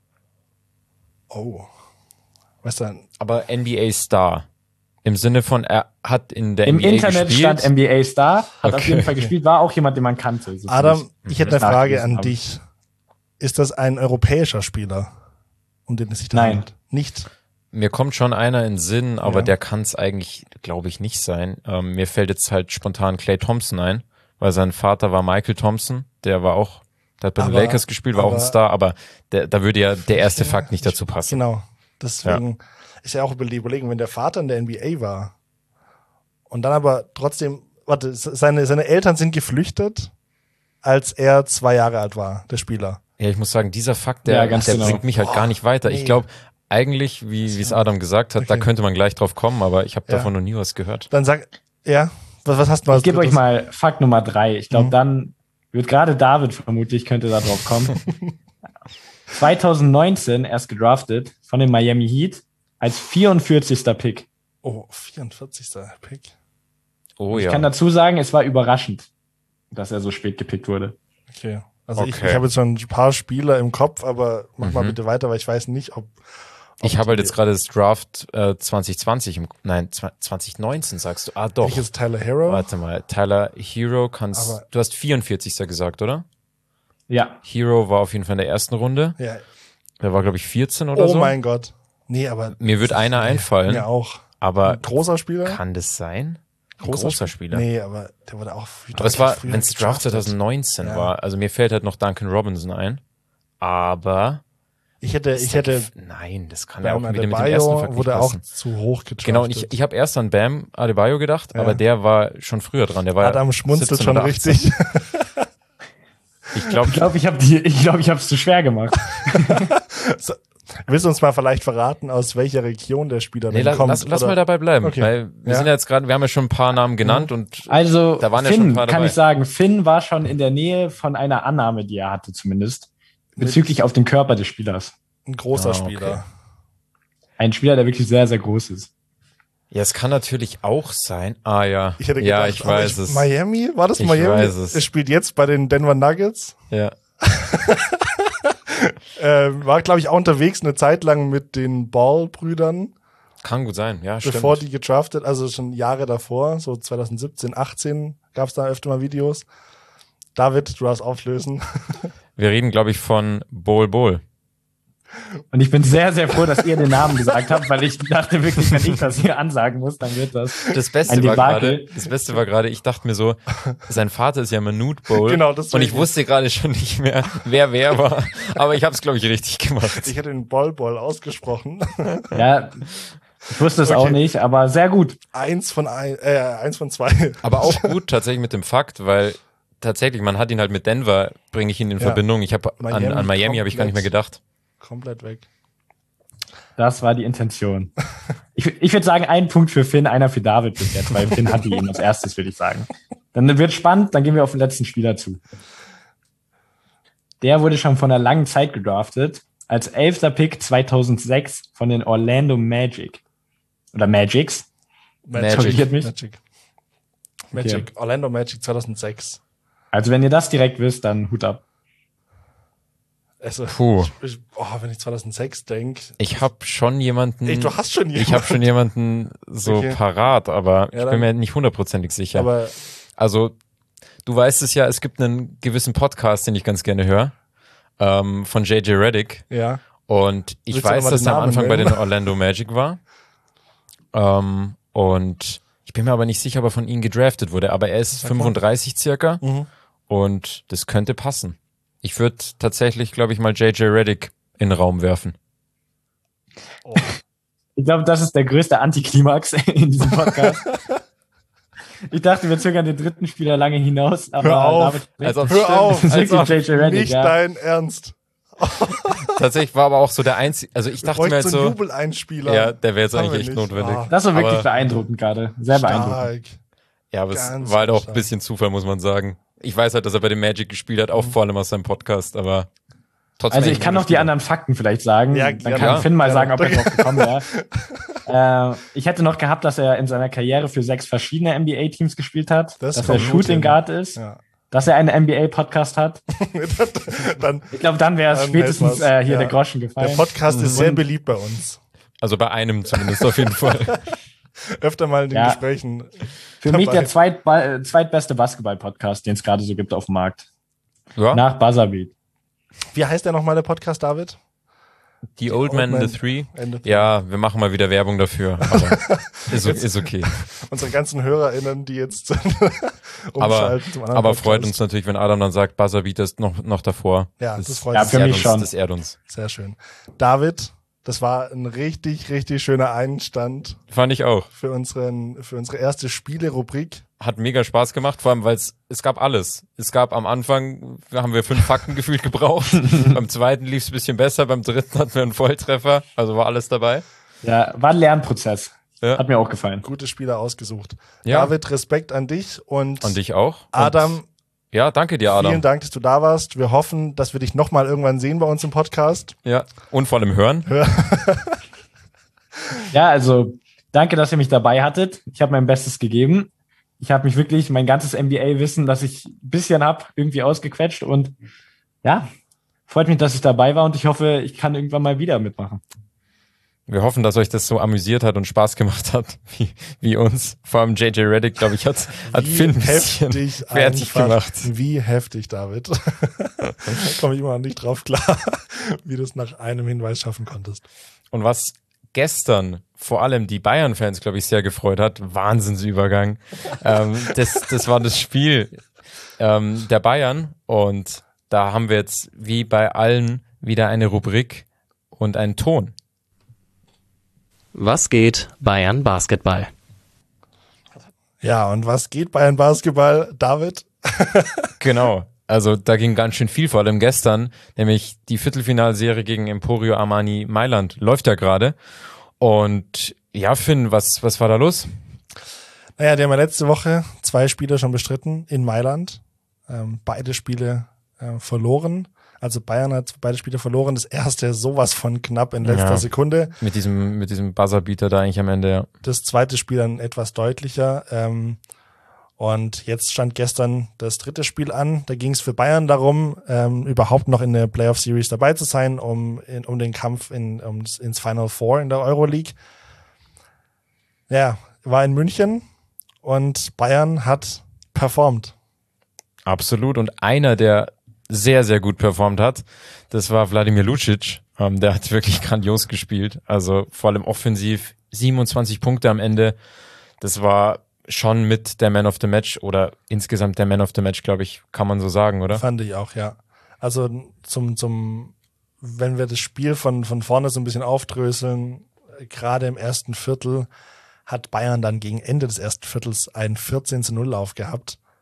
Oh. Weißt du, aber N B A-Star. Im Sinne von, er hat in der Im N B A Internet gespielt. stand N B A-Star, hat auf Okay. jeden Fall gespielt, war auch jemand, den man kannte. So Adam, ziemlich. ich hätte das eine Frage nachgelesen an habe. dich. Ist das ein europäischer Spieler, um den es sich da Nein. handelt? Nicht. Mir kommt schon einer in den Sinn, aber Ja. der kann es eigentlich, glaube ich, nicht sein. Ähm, mir fällt jetzt halt spontan Klay Thompson ein, weil sein Vater war Michael Thompson, der war auch, der hat bei den Aber- Lakers gespielt, war auch ein aber- Star, aber der, da würde ja der erste Ja, Fakt nicht dazu passen. Genau. Deswegen ist ja auch die Überlegung, wenn der Vater in der N B A war und dann aber trotzdem, warte, seine, seine Eltern sind geflüchtet, als er zwei Jahre alt war, der Spieler. Ja, ich muss sagen, dieser Fakt, der, Ja, ganz der genau. bringt mich halt gar nicht weiter. nee. Ich glaube, eigentlich, wie wie es Adam gesagt hat, da Okay. könnte man gleich drauf kommen, aber ich habe Ja. davon noch nie was gehört. Dann sag, ja, was, was hast du als Ich gebe euch drittes? mal Fakt Nummer drei. Ich glaube, Mhm. dann wird gerade David vermutlich, könnte da drauf kommen. zwanzig neunzehn erst gedraftet von den Miami Heat als vierundvierzigster Pick. Oh, vierundvierzigster Pick. Oh Ich ja. kann dazu sagen, es war überraschend, dass er so spät gepickt wurde. Okay. Also ich, Okay. ich habe jetzt schon ein paar Spieler im Kopf, aber mach mal Mhm. bitte weiter, weil ich weiß nicht, ob. ob Ich habe halt die- jetzt gerade das Draft äh, zwanzig zwanzig, im, nein, zwanzig neunzehn sagst du. Ah, doch. Hätte ich jetzt Tyler Hero. Warte mal, Tyler Hero kannst, Aber- du hast vierundvierzigster gesagt, oder? Ja, Hero war auf jeden Fall in der ersten Runde. Ja. Der war, glaube ich, vierzehn oder Oh so. mein Gott. Nee, aber. Mir wird einer einfallen, Mir auch. aber Ein großer Spieler? kann das sein? Ein Großer großer, Spieler. Nee, aber der wurde auch früh- Aber es war, früher wenn es Draft gedraftet. zwanzig neunzehn Ja. war, also mir fällt halt noch Duncan Robinson ein, aber Ich hätte, ist ich der hätte, gef- nein, das kann ja auch Bam wieder mit dem ersten Adebayo Fakt nicht wurde auch passen. zu hoch gedraftet. Genau, und ich, ich habe erst an Bam Adebayo gedacht, Ja. aber der war schon früher dran. Der war Adam schmunzelt siebzehn schon oder achtzehn. richtig. Ich glaube, ich glaube, ich habe die, ich glaube, ich habe es zu schwer gemacht. So, willst du uns mal vielleicht verraten, aus welcher Region der Spieler nee, denn lass, kommt? lass, lass oder? mal dabei bleiben, Okay. weil wir Ja. sind ja jetzt gerade, wir haben ja schon ein paar Namen genannt und Also Da waren ja schon Finn, ein paar kann dabei. ich sagen, Finn war schon in der Nähe von einer Annahme, die er hatte zumindest, bezüglich auf den Körper des Spielers. Ein großer Ah, okay. Spieler. Ein Spieler, der wirklich sehr, sehr groß ist. ja, es kann natürlich auch sein. Ah ja, Ich hätte ja, gedacht, ich aber weiß es. Miami? War das Ich Miami? weiß es. Er spielt jetzt bei den Denver Nuggets. Ja. Ähm, war, glaube ich, auch unterwegs eine Zeit lang mit den Ball-Brüdern, Kann gut sein, ja, stimmt. bevor die gedraftet, also schon Jahre davor, so zwanzig siebzehn, achtzehn gab es da öfter mal Videos. David, du darfst auflösen. Wir reden, glaube ich, von Bol Bol. Und ich bin sehr, sehr froh, dass ihr den Namen gesagt habt, weil ich dachte wirklich, wenn ich das hier ansagen muss, dann wird das. Das Beste Ein war Debakel. gerade, das Beste war gerade, ich dachte mir so, sein Vater ist ja Manute Bol. Genau, das Und ich deswegen. wusste gerade schon nicht mehr, wer wer war. Aber ich habe es, glaube ich, richtig gemacht. Ich hätte den Ball-Ball ausgesprochen. Ja, ich wusste es Okay. auch nicht, aber sehr gut. eins von ein, äh, eins von zwei. Aber auch gut tatsächlich mit dem Fakt, weil tatsächlich, man hat ihn halt mit Denver, bringe ich ihn in Ja. Verbindung. Ich habe an, Miami an Miami habe ich gar nicht mehr komplett. gedacht. Komplett weg. Das war die Intention. Ich, ich würde sagen, ein Punkt für Finn, einer für David bis jetzt, weil Finn hatte ihn als erstes, würde ich sagen. Dann wird spannend, dann gehen wir auf den letzten Spieler zu. Der wurde schon vor einer langen Zeit gedraftet, als elfter Pick zweitausendsechs von den Orlando Magic. Oder Magics. Magic. Korrigiert mich. Magic. Magic. Orlando Magic zweitausendsechs. Also wenn ihr das direkt wisst, dann Hut ab. Also, Puh. Ich, ich, oh, wenn ich zweitausendsechs denke. Ich habe schon jemanden. Ey, du hast schon jemanden. Ich habe schon jemanden so Okay. parat, aber Ja, ich bin mir nicht hundertprozentig sicher. Aber Also, du weißt es ja, es gibt einen gewissen Podcast, den ich ganz gerne höre, ähm, von J J Redick. ja. Und ich Willst du weiß, noch mal dass den er am Namen Anfang bei nennen? den Orlando Magic war. Ähm, und ich bin mir aber nicht sicher, ob er von ihnen gedraftet wurde. Aber er ist klar. fünfunddreißig circa. Mhm. Und das könnte passen. Ich würde tatsächlich, glaube ich, mal J J Redick in den Raum werfen. Oh. Ich glaube, das ist der größte Antiklimax in diesem Podcast. Ich dachte, wir zögern den dritten Spieler lange hinaus, aber Hör auf. David, Als ob- Hör Stimmt. auf. das ist als wirklich ob J J Redick, Nicht ja. dein Ernst. Tatsächlich war aber auch so der einzige, also ich Wir dachte mir bräuchten halt so einen so, Jubeleinspieler. ja, der wäre jetzt Haben wir eigentlich echt nicht. notwendig. Ah. Das war wirklich Aber- beeindruckend gerade. Sehr beeindruckend. Stark. Ja, aber Ganz es war halt auch stark. ein bisschen Zufall, muss man sagen. Ich weiß halt, dass er bei dem Magic gespielt hat, auch Mhm. vor allem aus seinem Podcast, aber trotzdem. Also ich echt kann ein noch die guter anderen Fakten vielleicht sagen. Ja, Dann gerne. kann Ja, Finn mal gerne. sagen, ob er drauf gekommen wäre. äh, ich hätte noch gehabt, dass er in seiner Karriere für sechs verschiedene N B A-Teams gespielt hat, Das dass kommt er gut Shooting hin. Guard ist, Ja. dass er einen N B A-Podcast hat. Dann, Ich glaube, dann wäre es Dann spätestens hätten wir's. äh, hier Ja. der Groschen der gefallen. Podcast ist sehr Und- beliebt bei uns. Also bei einem zumindest auf jeden Fall. Öfter mal in den Ja. Gesprächen. Für mich dabei. der zweit, äh, zweitbeste Basketball-Podcast, den es gerade so gibt auf dem Markt. Ja, Nach Buzzerbeat. Wie heißt der nochmal, der Podcast, David? die Old Man Old in Man. the Three. Ende. Ja, wir machen mal wieder Werbung dafür. Aber ist, o- ist okay. Unsere ganzen HörerInnen, die jetzt Aber, umschalten zum anderen aber Podcast. freut uns natürlich, wenn Adam dann sagt, Buzzerbeat ist noch, noch davor. Ja, das freut Ja, uns. für ehrt mich uns, schon. Das ehrt uns. Sehr schön. David, das war ein richtig, richtig schöner Einstand Fand ich auch. für, unseren, für unsere erste Spiele-Rubrik. Hat mega Spaß gemacht, vor allem, weil es es gab alles. Es gab am Anfang, haben wir fünf Fakten gefühlt gebraucht. Beim zweiten lief es ein bisschen besser, beim dritten hatten wir einen Volltreffer, also war alles dabei. Ja, war ein Lernprozess. Ja. Hat mir auch gefallen. Gute Spieler ausgesucht. Ja. David, Respekt an dich und An dich auch. Und Adam, ja, danke dir, Adam. vielen Dank, dass du da warst. Wir hoffen, dass wir dich nochmal irgendwann sehen bei uns im Podcast. Ja. Und vor allem hören. Ja, also danke, dass ihr mich dabei hattet. Ich habe mein Bestes gegeben. Ich habe mich wirklich mein ganzes N B A-Wissen, das ich ein bisschen hab, irgendwie ausgequetscht. Und ja, freut mich, dass ich dabei war und ich hoffe, ich kann irgendwann mal wieder mitmachen. Wir hoffen, dass euch das so amüsiert hat und Spaß gemacht hat, wie, wie uns. Vor allem J J Redick, glaube ich, hat, hat Wie Finn ein bisschen heftig fertig einfach. gemacht. Wie heftig, David. Da komme ich immer noch nicht drauf klar, wie du es nach einem Hinweis schaffen konntest. Und was gestern vor allem die Bayern-Fans, glaube ich, sehr gefreut hat, Wahnsinnsübergang. ähm, das, das war das Spiel ähm, der Bayern und da haben wir jetzt wie bei allen wieder eine Rubrik und einen Ton. Was geht Bayern Basketball? Ja, und was geht Bayern Basketball, David? Genau. Also da ging ganz schön viel, vor allem gestern, nämlich die Viertelfinalserie gegen Emporio Armani Mailand läuft ja gerade. Und ja, Finn, was, was war da los? Naja, die haben ja letzte Woche zwei Spiele schon bestritten in Mailand. Ähm, beide Spiele äh, verloren. Also Bayern hat beide Spiele verloren. Das erste sowas von knapp in letzter Ja. Sekunde. Mit diesem, mit diesem Buzzerbeater da eigentlich am Ende, ja. Das zweite Spiel dann etwas deutlicher. Ähm, und jetzt stand gestern das dritte Spiel an. Da ging es für Bayern darum, ähm, überhaupt noch in der Playoff Series dabei zu sein, um, in, um den Kampf in, um, ins Final Four in der Euroleague. Ja, war in München und Bayern hat performt. Absolut. Und einer, der sehr, sehr gut performt hat, das war Wladimir Lucic. Ähm, der hat wirklich grandios gespielt. Also vor allem offensiv siebenundzwanzig Punkte am Ende. Das war schon mit der Man of the Match oder insgesamt der Man of the Match, glaube ich, kann man so sagen, oder? Fand ich auch, ja. Also zum, zum, wenn wir das Spiel von, von vorne so ein bisschen aufdröseln, gerade im ersten Viertel hat Bayern dann gegen Ende des ersten Viertels einen vierzehn zu null Lauf gehabt.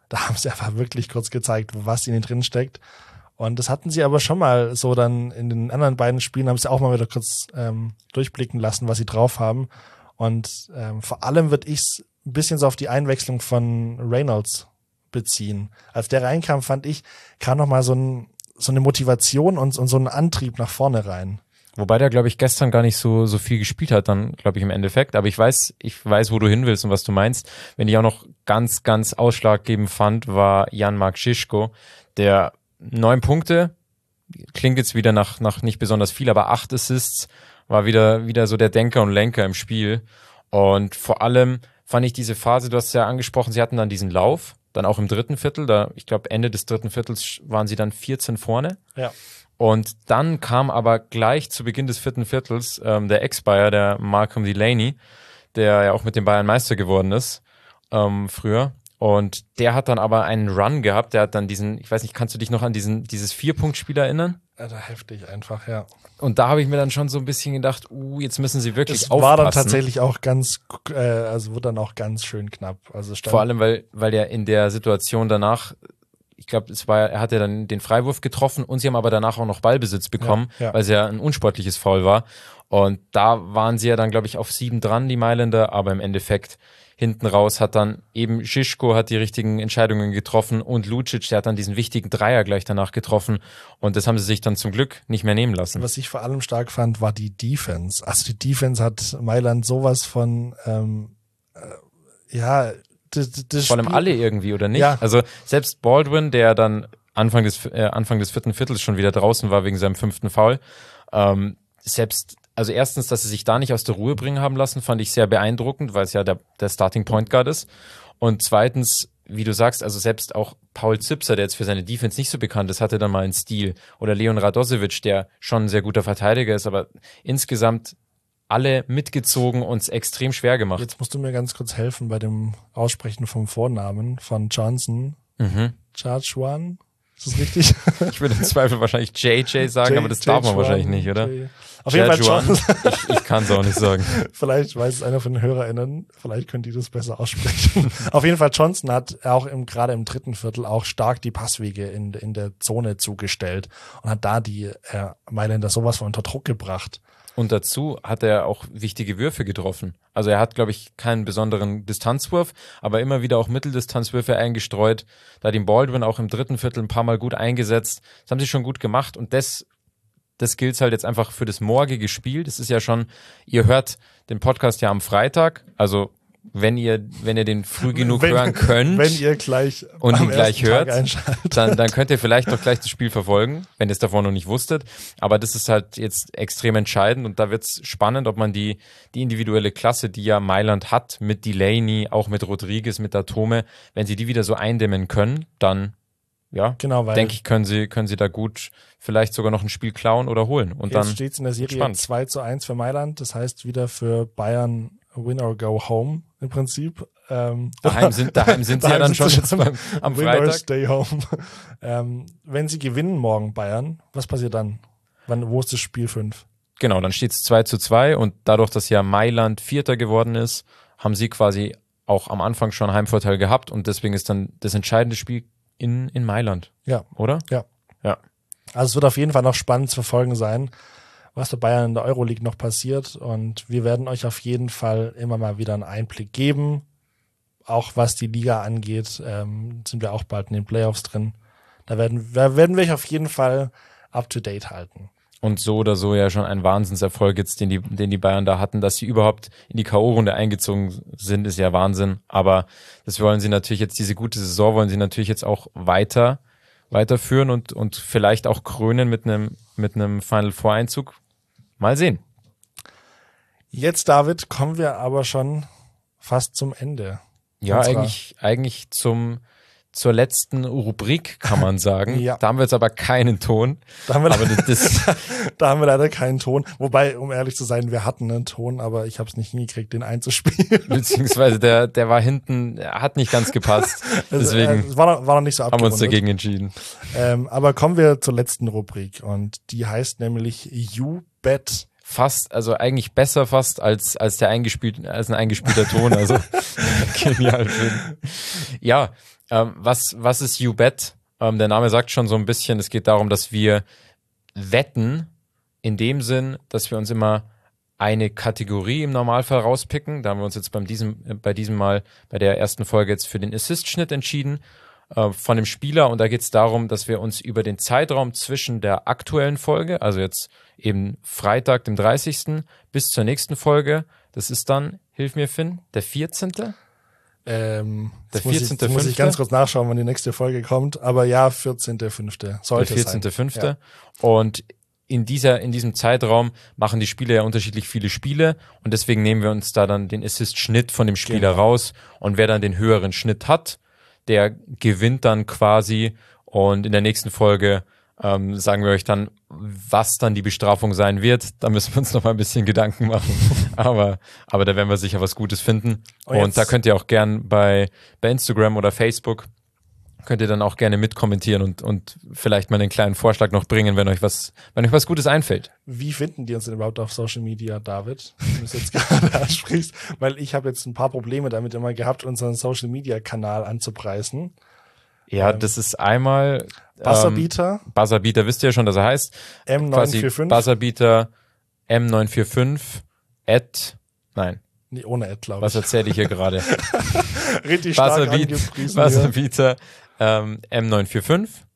Da haben sie einfach wirklich kurz gezeigt, was in ihnen drin steckt. Und das hatten sie aber schon mal so dann in den anderen beiden Spielen, haben sie auch mal wieder kurz ähm, durchblicken lassen, was sie drauf haben. Und ähm, vor allem würde ich es ein bisschen so auf die Einwechslung von Reynolds beziehen. Als der reinkam, fand ich, kam noch mal so, ein, so eine Motivation und, und so ein Antrieb nach vorne rein. Wobei der, glaube ich, gestern gar nicht so so viel gespielt hat, dann, glaube ich, im Endeffekt. Aber ich weiß, ich weiß, wo du hin willst und was du meinst. Wenn ich auch noch ganz, ganz ausschlaggebend fand, war Jan-Mark Šiško, der neun Punkte, klingt jetzt wieder nach nach nicht besonders viel, aber acht Assists, war wieder wieder so der Denker und Lenker im Spiel. Und vor allem fand ich diese Phase, du hast es ja angesprochen, sie hatten dann diesen Lauf, dann auch im dritten Viertel, da ich glaube Ende des dritten Viertels waren sie dann vierzehn vorne. Ja. Und dann kam aber gleich zu Beginn des vierten Viertels ähm, der Ex-Bayer, der Malcolm Delaney, der ja auch mit den Bayern Meister geworden ist ähm, früher. Und der hat dann aber einen Run gehabt, der hat dann diesen, ich weiß nicht, kannst du dich noch an diesen dieses Vier-Punkt-Spiel erinnern? Alter, heftig einfach, ja. Und da habe ich mir dann schon so ein bisschen gedacht, uh, jetzt müssen sie wirklich Es aufpassen. war dann tatsächlich auch ganz, äh, also wurde dann auch ganz schön knapp. Also stand Vor allem, weil weil der in der Situation danach, ich glaube, es war, er hatte dann den Freiwurf getroffen und sie haben aber danach auch noch Ballbesitz bekommen, Ja, ja. weil es ja ein unsportliches Foul war. Und da waren sie ja dann, glaube ich, auf sieben dran, die Mailänder, aber im Endeffekt hinten raus hat dann eben Šiško hat die richtigen Entscheidungen getroffen und Lucic, der hat dann diesen wichtigen Dreier gleich danach getroffen und das haben sie sich dann zum Glück nicht mehr nehmen lassen. Was ich vor allem stark fand, war die Defense. Also die Defense hat Mailand sowas von, ähm, äh, ja, das, das Vor allem Spiel- alle irgendwie, oder nicht? Ja. Also selbst Baldwin, der dann Anfang des, äh, Anfang des vierten Viertels schon wieder draußen war wegen seinem fünften Foul, ähm, selbst, also erstens, dass sie sich da nicht aus der Ruhe bringen haben lassen, fand ich sehr beeindruckend, weil es ja der, der Starting Point Guard ist. Und zweitens, wie du sagst, also selbst auch Paul Zipser, der jetzt für seine Defense nicht so bekannt ist, hatte dann mal einen Stil. Oder Leon Radosevic, der schon ein sehr guter Verteidiger ist, aber insgesamt alle mitgezogen und es extrem schwer gemacht. Jetzt musst du mir ganz kurz helfen bei dem Aussprechen vom Vornamen von Johnson. Mhm. Chachuan? Ist das richtig? Ich würde im Zweifel wahrscheinlich J J sagen, J- aber das darf man J- wahrscheinlich nicht, oder? J- Auf jeden Fall Jajuan. Johnson. Ich, ich kann es auch nicht sagen. Vielleicht weiß es einer von den HörerInnen, vielleicht könnt ihr das besser aussprechen. Auf jeden Fall, Johnson hat auch im, gerade im dritten Viertel auch stark die Passwege in, in der Zone zugestellt und hat da die äh, Mailänder sowas von unter Druck gebracht. Und dazu hat er auch wichtige Würfe getroffen. Also er hat, glaube ich, keinen besonderen Distanzwurf, aber immer wieder auch Mitteldistanzwürfe eingestreut. Da hat ihn Baldwin auch im dritten Viertel ein paar Mal gut eingesetzt. Das haben sie schon gut gemacht und das, das gilt halt jetzt einfach für das morgige Spiel. Das ist ja schon, ihr hört den Podcast ja am Freitag, also wenn ihr, wenn ihr den früh genug Wenn- hören könnt. Wenn ihr gleich Und am ihn gleich ersten Tag hört, einschaltet. dann, dann könnt ihr vielleicht doch gleich das Spiel verfolgen, wenn ihr es davor noch nicht wusstet. Aber das ist halt jetzt extrem entscheidend und da wird es spannend, ob man die, die individuelle Klasse, die ja Mailand hat, mit Delaney, auch mit Rodriguez, mit Datome, wenn sie die wieder so eindämmen können, dann, ja, Genau, weil denke ich, können sie, können sie da gut vielleicht sogar noch ein Spiel klauen oder holen. Und jetzt dann steht es in der Serie spannend. zwei zu eins für Mailand. Das heißt wieder für Bayern win or go home im Prinzip. Ähm, daheim sind, daheim sind sie ja daheim dann schon sind jetzt sie beim, am win or Freitag. stay home. ähm, wenn sie gewinnen morgen Bayern, was passiert dann? Wann, wo ist das Spiel fünf? Genau, dann steht es zwei zu zwei und dadurch, dass ja Mailand Vierter geworden ist, haben sie quasi auch am Anfang schon Heimvorteil gehabt und deswegen ist dann das entscheidende Spiel in, in Mailand, Ja, oder? ja. Ja. Also es wird auf jeden Fall noch spannend zu verfolgen sein, was bei Bayern in der Euroleague noch passiert. Und wir werden euch auf jeden Fall immer mal wieder einen Einblick geben. Auch was die Liga angeht, ähm, sind wir auch bald in den Playoffs drin. Da werden, da werden wir euch auf jeden Fall up to date halten. Und so oder so ja schon ein Wahnsinnserfolg jetzt, den die, den die Bayern da hatten, dass sie überhaupt in die K O-Runde eingezogen sind, ist ja Wahnsinn. Aber das wollen sie natürlich jetzt, diese gute Saison wollen sie natürlich jetzt auch weiter, weiterführen und, und vielleicht auch krönen mit einem, mit einem Final Four Einzug. Mal sehen. Jetzt, David, kommen wir aber schon fast zum Ende. Ja, unserer- eigentlich, eigentlich zum, zur letzten Rubrik, kann man sagen. Ja. Da haben wir jetzt aber keinen Ton. Da haben wir, Aber das, das da haben wir leider keinen Ton. Wobei, um ehrlich zu sein, wir hatten einen Ton, aber ich habe es nicht hingekriegt, den einzuspielen. beziehungsweise der, der war hinten, er hat nicht ganz gepasst. Deswegen Es war noch, war noch nicht so haben wir uns abgerundet. dagegen entschieden. Ähm, aber kommen wir zur letzten Rubrik und die heißt nämlich You Bet. Fast, also eigentlich besser fast als, als der eingespielt, als ein eingespielter Ton. Also genial. Ja, Ähm, was, was ist You Bet? Ähm, der Name sagt schon so ein bisschen, es geht darum, dass wir wetten, in dem Sinn, dass wir uns immer eine Kategorie im Normalfall rauspicken. Da haben wir uns jetzt beim diesem, bei diesem Mal, bei der ersten Folge jetzt für den Assist-Schnitt entschieden äh, von dem Spieler. Und da geht es darum, dass wir uns über den Zeitraum zwischen der aktuellen Folge, also jetzt eben Freitag, dem dreißigsten bis zur nächsten Folge, das ist dann, hilf mir Finn, der vierzehnte Ähm, Der das muss ich, vierzehnte das muss ich fünfte ganz kurz nachschauen, wann die nächste Folge kommt. Aber ja, vierzehnte fünfte sollte Der vierzehnte fünfte sein. Und in dieser, in diesem Zeitraum machen die Spieler ja unterschiedlich viele Spiele und deswegen nehmen wir uns da dann den Assist-Schnitt von dem Spieler Genau. raus und wer dann den höheren Schnitt hat, der gewinnt dann quasi und in der nächsten Folge ähm, sagen wir euch dann, was dann die Bestrafung sein wird. Da müssen wir uns noch mal ein bisschen Gedanken machen, aber, aber da werden wir sicher was Gutes finden Und und, jetzt- da könnt ihr auch gern bei, bei Instagram oder Facebook könnt ihr dann auch gerne mitkommentieren und, und vielleicht mal einen kleinen Vorschlag noch bringen, wenn euch was, wenn euch was Gutes einfällt. Wie finden die uns denn überhaupt auf Social Media, David? Wenn du es jetzt gerade ansprichst, weil ich habe jetzt ein paar Probleme damit immer gehabt, unseren Social Media Kanal anzupreisen. Ja, das ist einmal Buzzerbeater, ähm, Buzzerbeater, wisst ihr ja schon, dass er heißt. M neun Quasi vier fünf. Buzzerbeater M neun vier fünf at, nein, Nee, ohne Ad, glaube was ich. erzähle ich hier gerade? Richtig stark Buzzerbeat, angepriesen hier. Buzzerbeater ähm, M neun vier fünf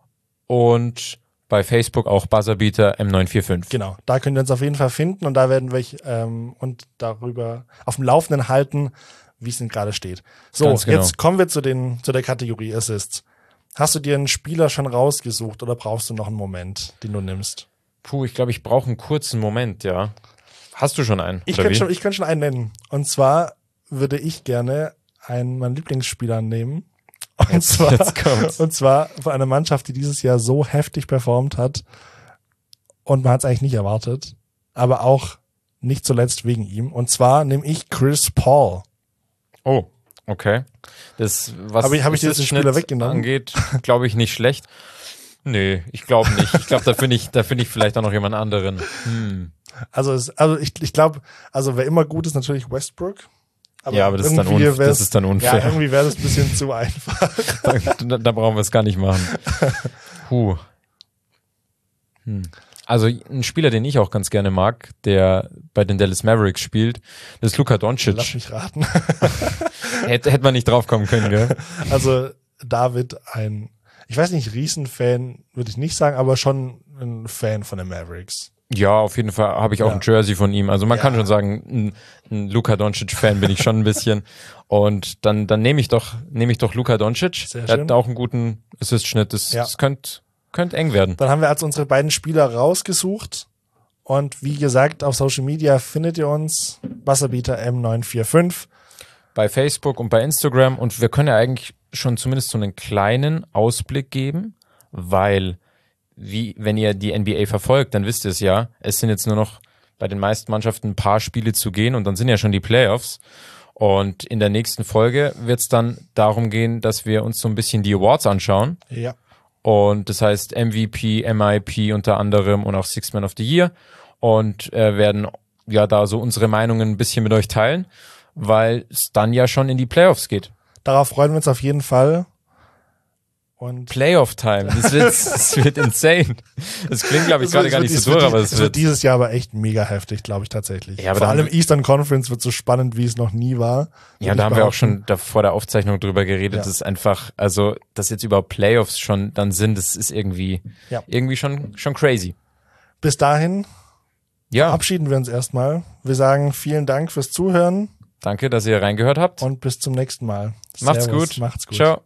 und bei Facebook auch Buzzerbeater M neun vier fünf. Genau, da könnt ihr uns auf jeden Fall finden und da werden wir euch ähm, und darüber auf dem Laufenden halten, wie es denn gerade steht. So, Ganz genau. jetzt kommen wir zu, den, zu der Kategorie Assists. Hast du dir einen Spieler schon rausgesucht oder brauchst du noch einen Moment, den du nimmst? Puh, ich glaube, ich brauche einen kurzen Moment, ja. Hast du schon einen? Ich oder könnte wie? schon, ich könnte schon einen nennen. Und zwar würde ich gerne einen meiner Lieblingsspieler nehmen. Und Jetzt- zwar, jetzt kommt's. und zwar von einer Mannschaft, die dieses Jahr so heftig performt hat. Und man hat es eigentlich nicht erwartet. Aber auch nicht zuletzt wegen ihm. Und zwar nehme ich Chris Paul. Oh, okay. Das, was Hab ich- hab ich dir jetzt den Assist-Schnitt Spieler weggenommen? angeht, glaube ich nicht schlecht. Nee, ich glaube nicht. Ich glaube, da finde ich, da finde ich vielleicht auch noch jemand anderen. Hm. Also, es, also ich, ich glaube, also wer immer gut ist, natürlich Westbrook. Ja, aber das ist dann irgendwie unf- wär's- das ist dann unfair. Ja, irgendwie wäre das ein bisschen zu einfach. Da, da brauchen wir es gar nicht machen. Puh. Hm. Also ein Spieler, den ich auch ganz gerne mag, der bei den Dallas Mavericks spielt, das ist Luka Lass Doncic. mich raten. Hätte, hätte man nicht drauf kommen können, gell? Also David, ein, ich weiß nicht, Riesenfan würde ich nicht sagen, aber schon ein Fan von den Mavericks. Ja, auf jeden Fall habe ich auch Ja. ein Jersey von ihm. Also man Ja. kann schon sagen, ein, ein Luka Doncic-Fan bin ich schon ein bisschen. Und dann, dann nehme ich doch, nehme ich doch Luka Doncic. Sehr Der schön. hat auch einen guten Assist-Schnitt. Das, Ja. das könnte könnte eng werden. Dann haben wir also unsere beiden Spieler rausgesucht. Und wie gesagt, auf Social Media findet ihr uns. Buzzerbeater M neun vier fünf. Bei Facebook und bei Instagram. Und wir können ja eigentlich schon zumindest so einen kleinen Ausblick geben, weil, wie, wenn ihr die N B A verfolgt, dann wisst ihr es ja, es sind jetzt nur noch bei den meisten Mannschaften ein paar Spiele zu gehen und dann sind ja schon die Playoffs. Und in der nächsten Folge wird es dann darum gehen, dass wir uns so ein bisschen die Awards anschauen. Ja. Und das heißt M V P, M I P unter anderem und auch Sixth Man of the Year. Und äh, werden ja da so unsere Meinungen ein bisschen mit euch teilen, weil es dann ja schon in die Playoffs geht. Darauf freuen wir uns auf jeden Fall. Und Playoff-Time, das wird, das wird insane. Das klingt, glaube ich, Es gerade wird- gar es nicht wird- so es durch, wird- aber es es wird wird. dieses Jahr aber echt mega heftig, glaube ich tatsächlich. Ja, aber Vor da haben allem wir- Eastern Conference wird so spannend, wie es noch nie war. Ja, Würde da ich haben wir auch behaupten. schon da vor der Aufzeichnung drüber geredet. Ja. Das ist einfach, also, dass jetzt überhaupt Playoffs schon dann sind, das ist irgendwie, Ja. irgendwie schon, schon crazy. Bis dahin Ja, verabschieden wir uns erstmal. Wir sagen vielen Dank fürs Zuhören danke, dass ihr reingehört habt. und bis zum nächsten Mal. Macht's Servus, gut. Macht's gut. Ciao.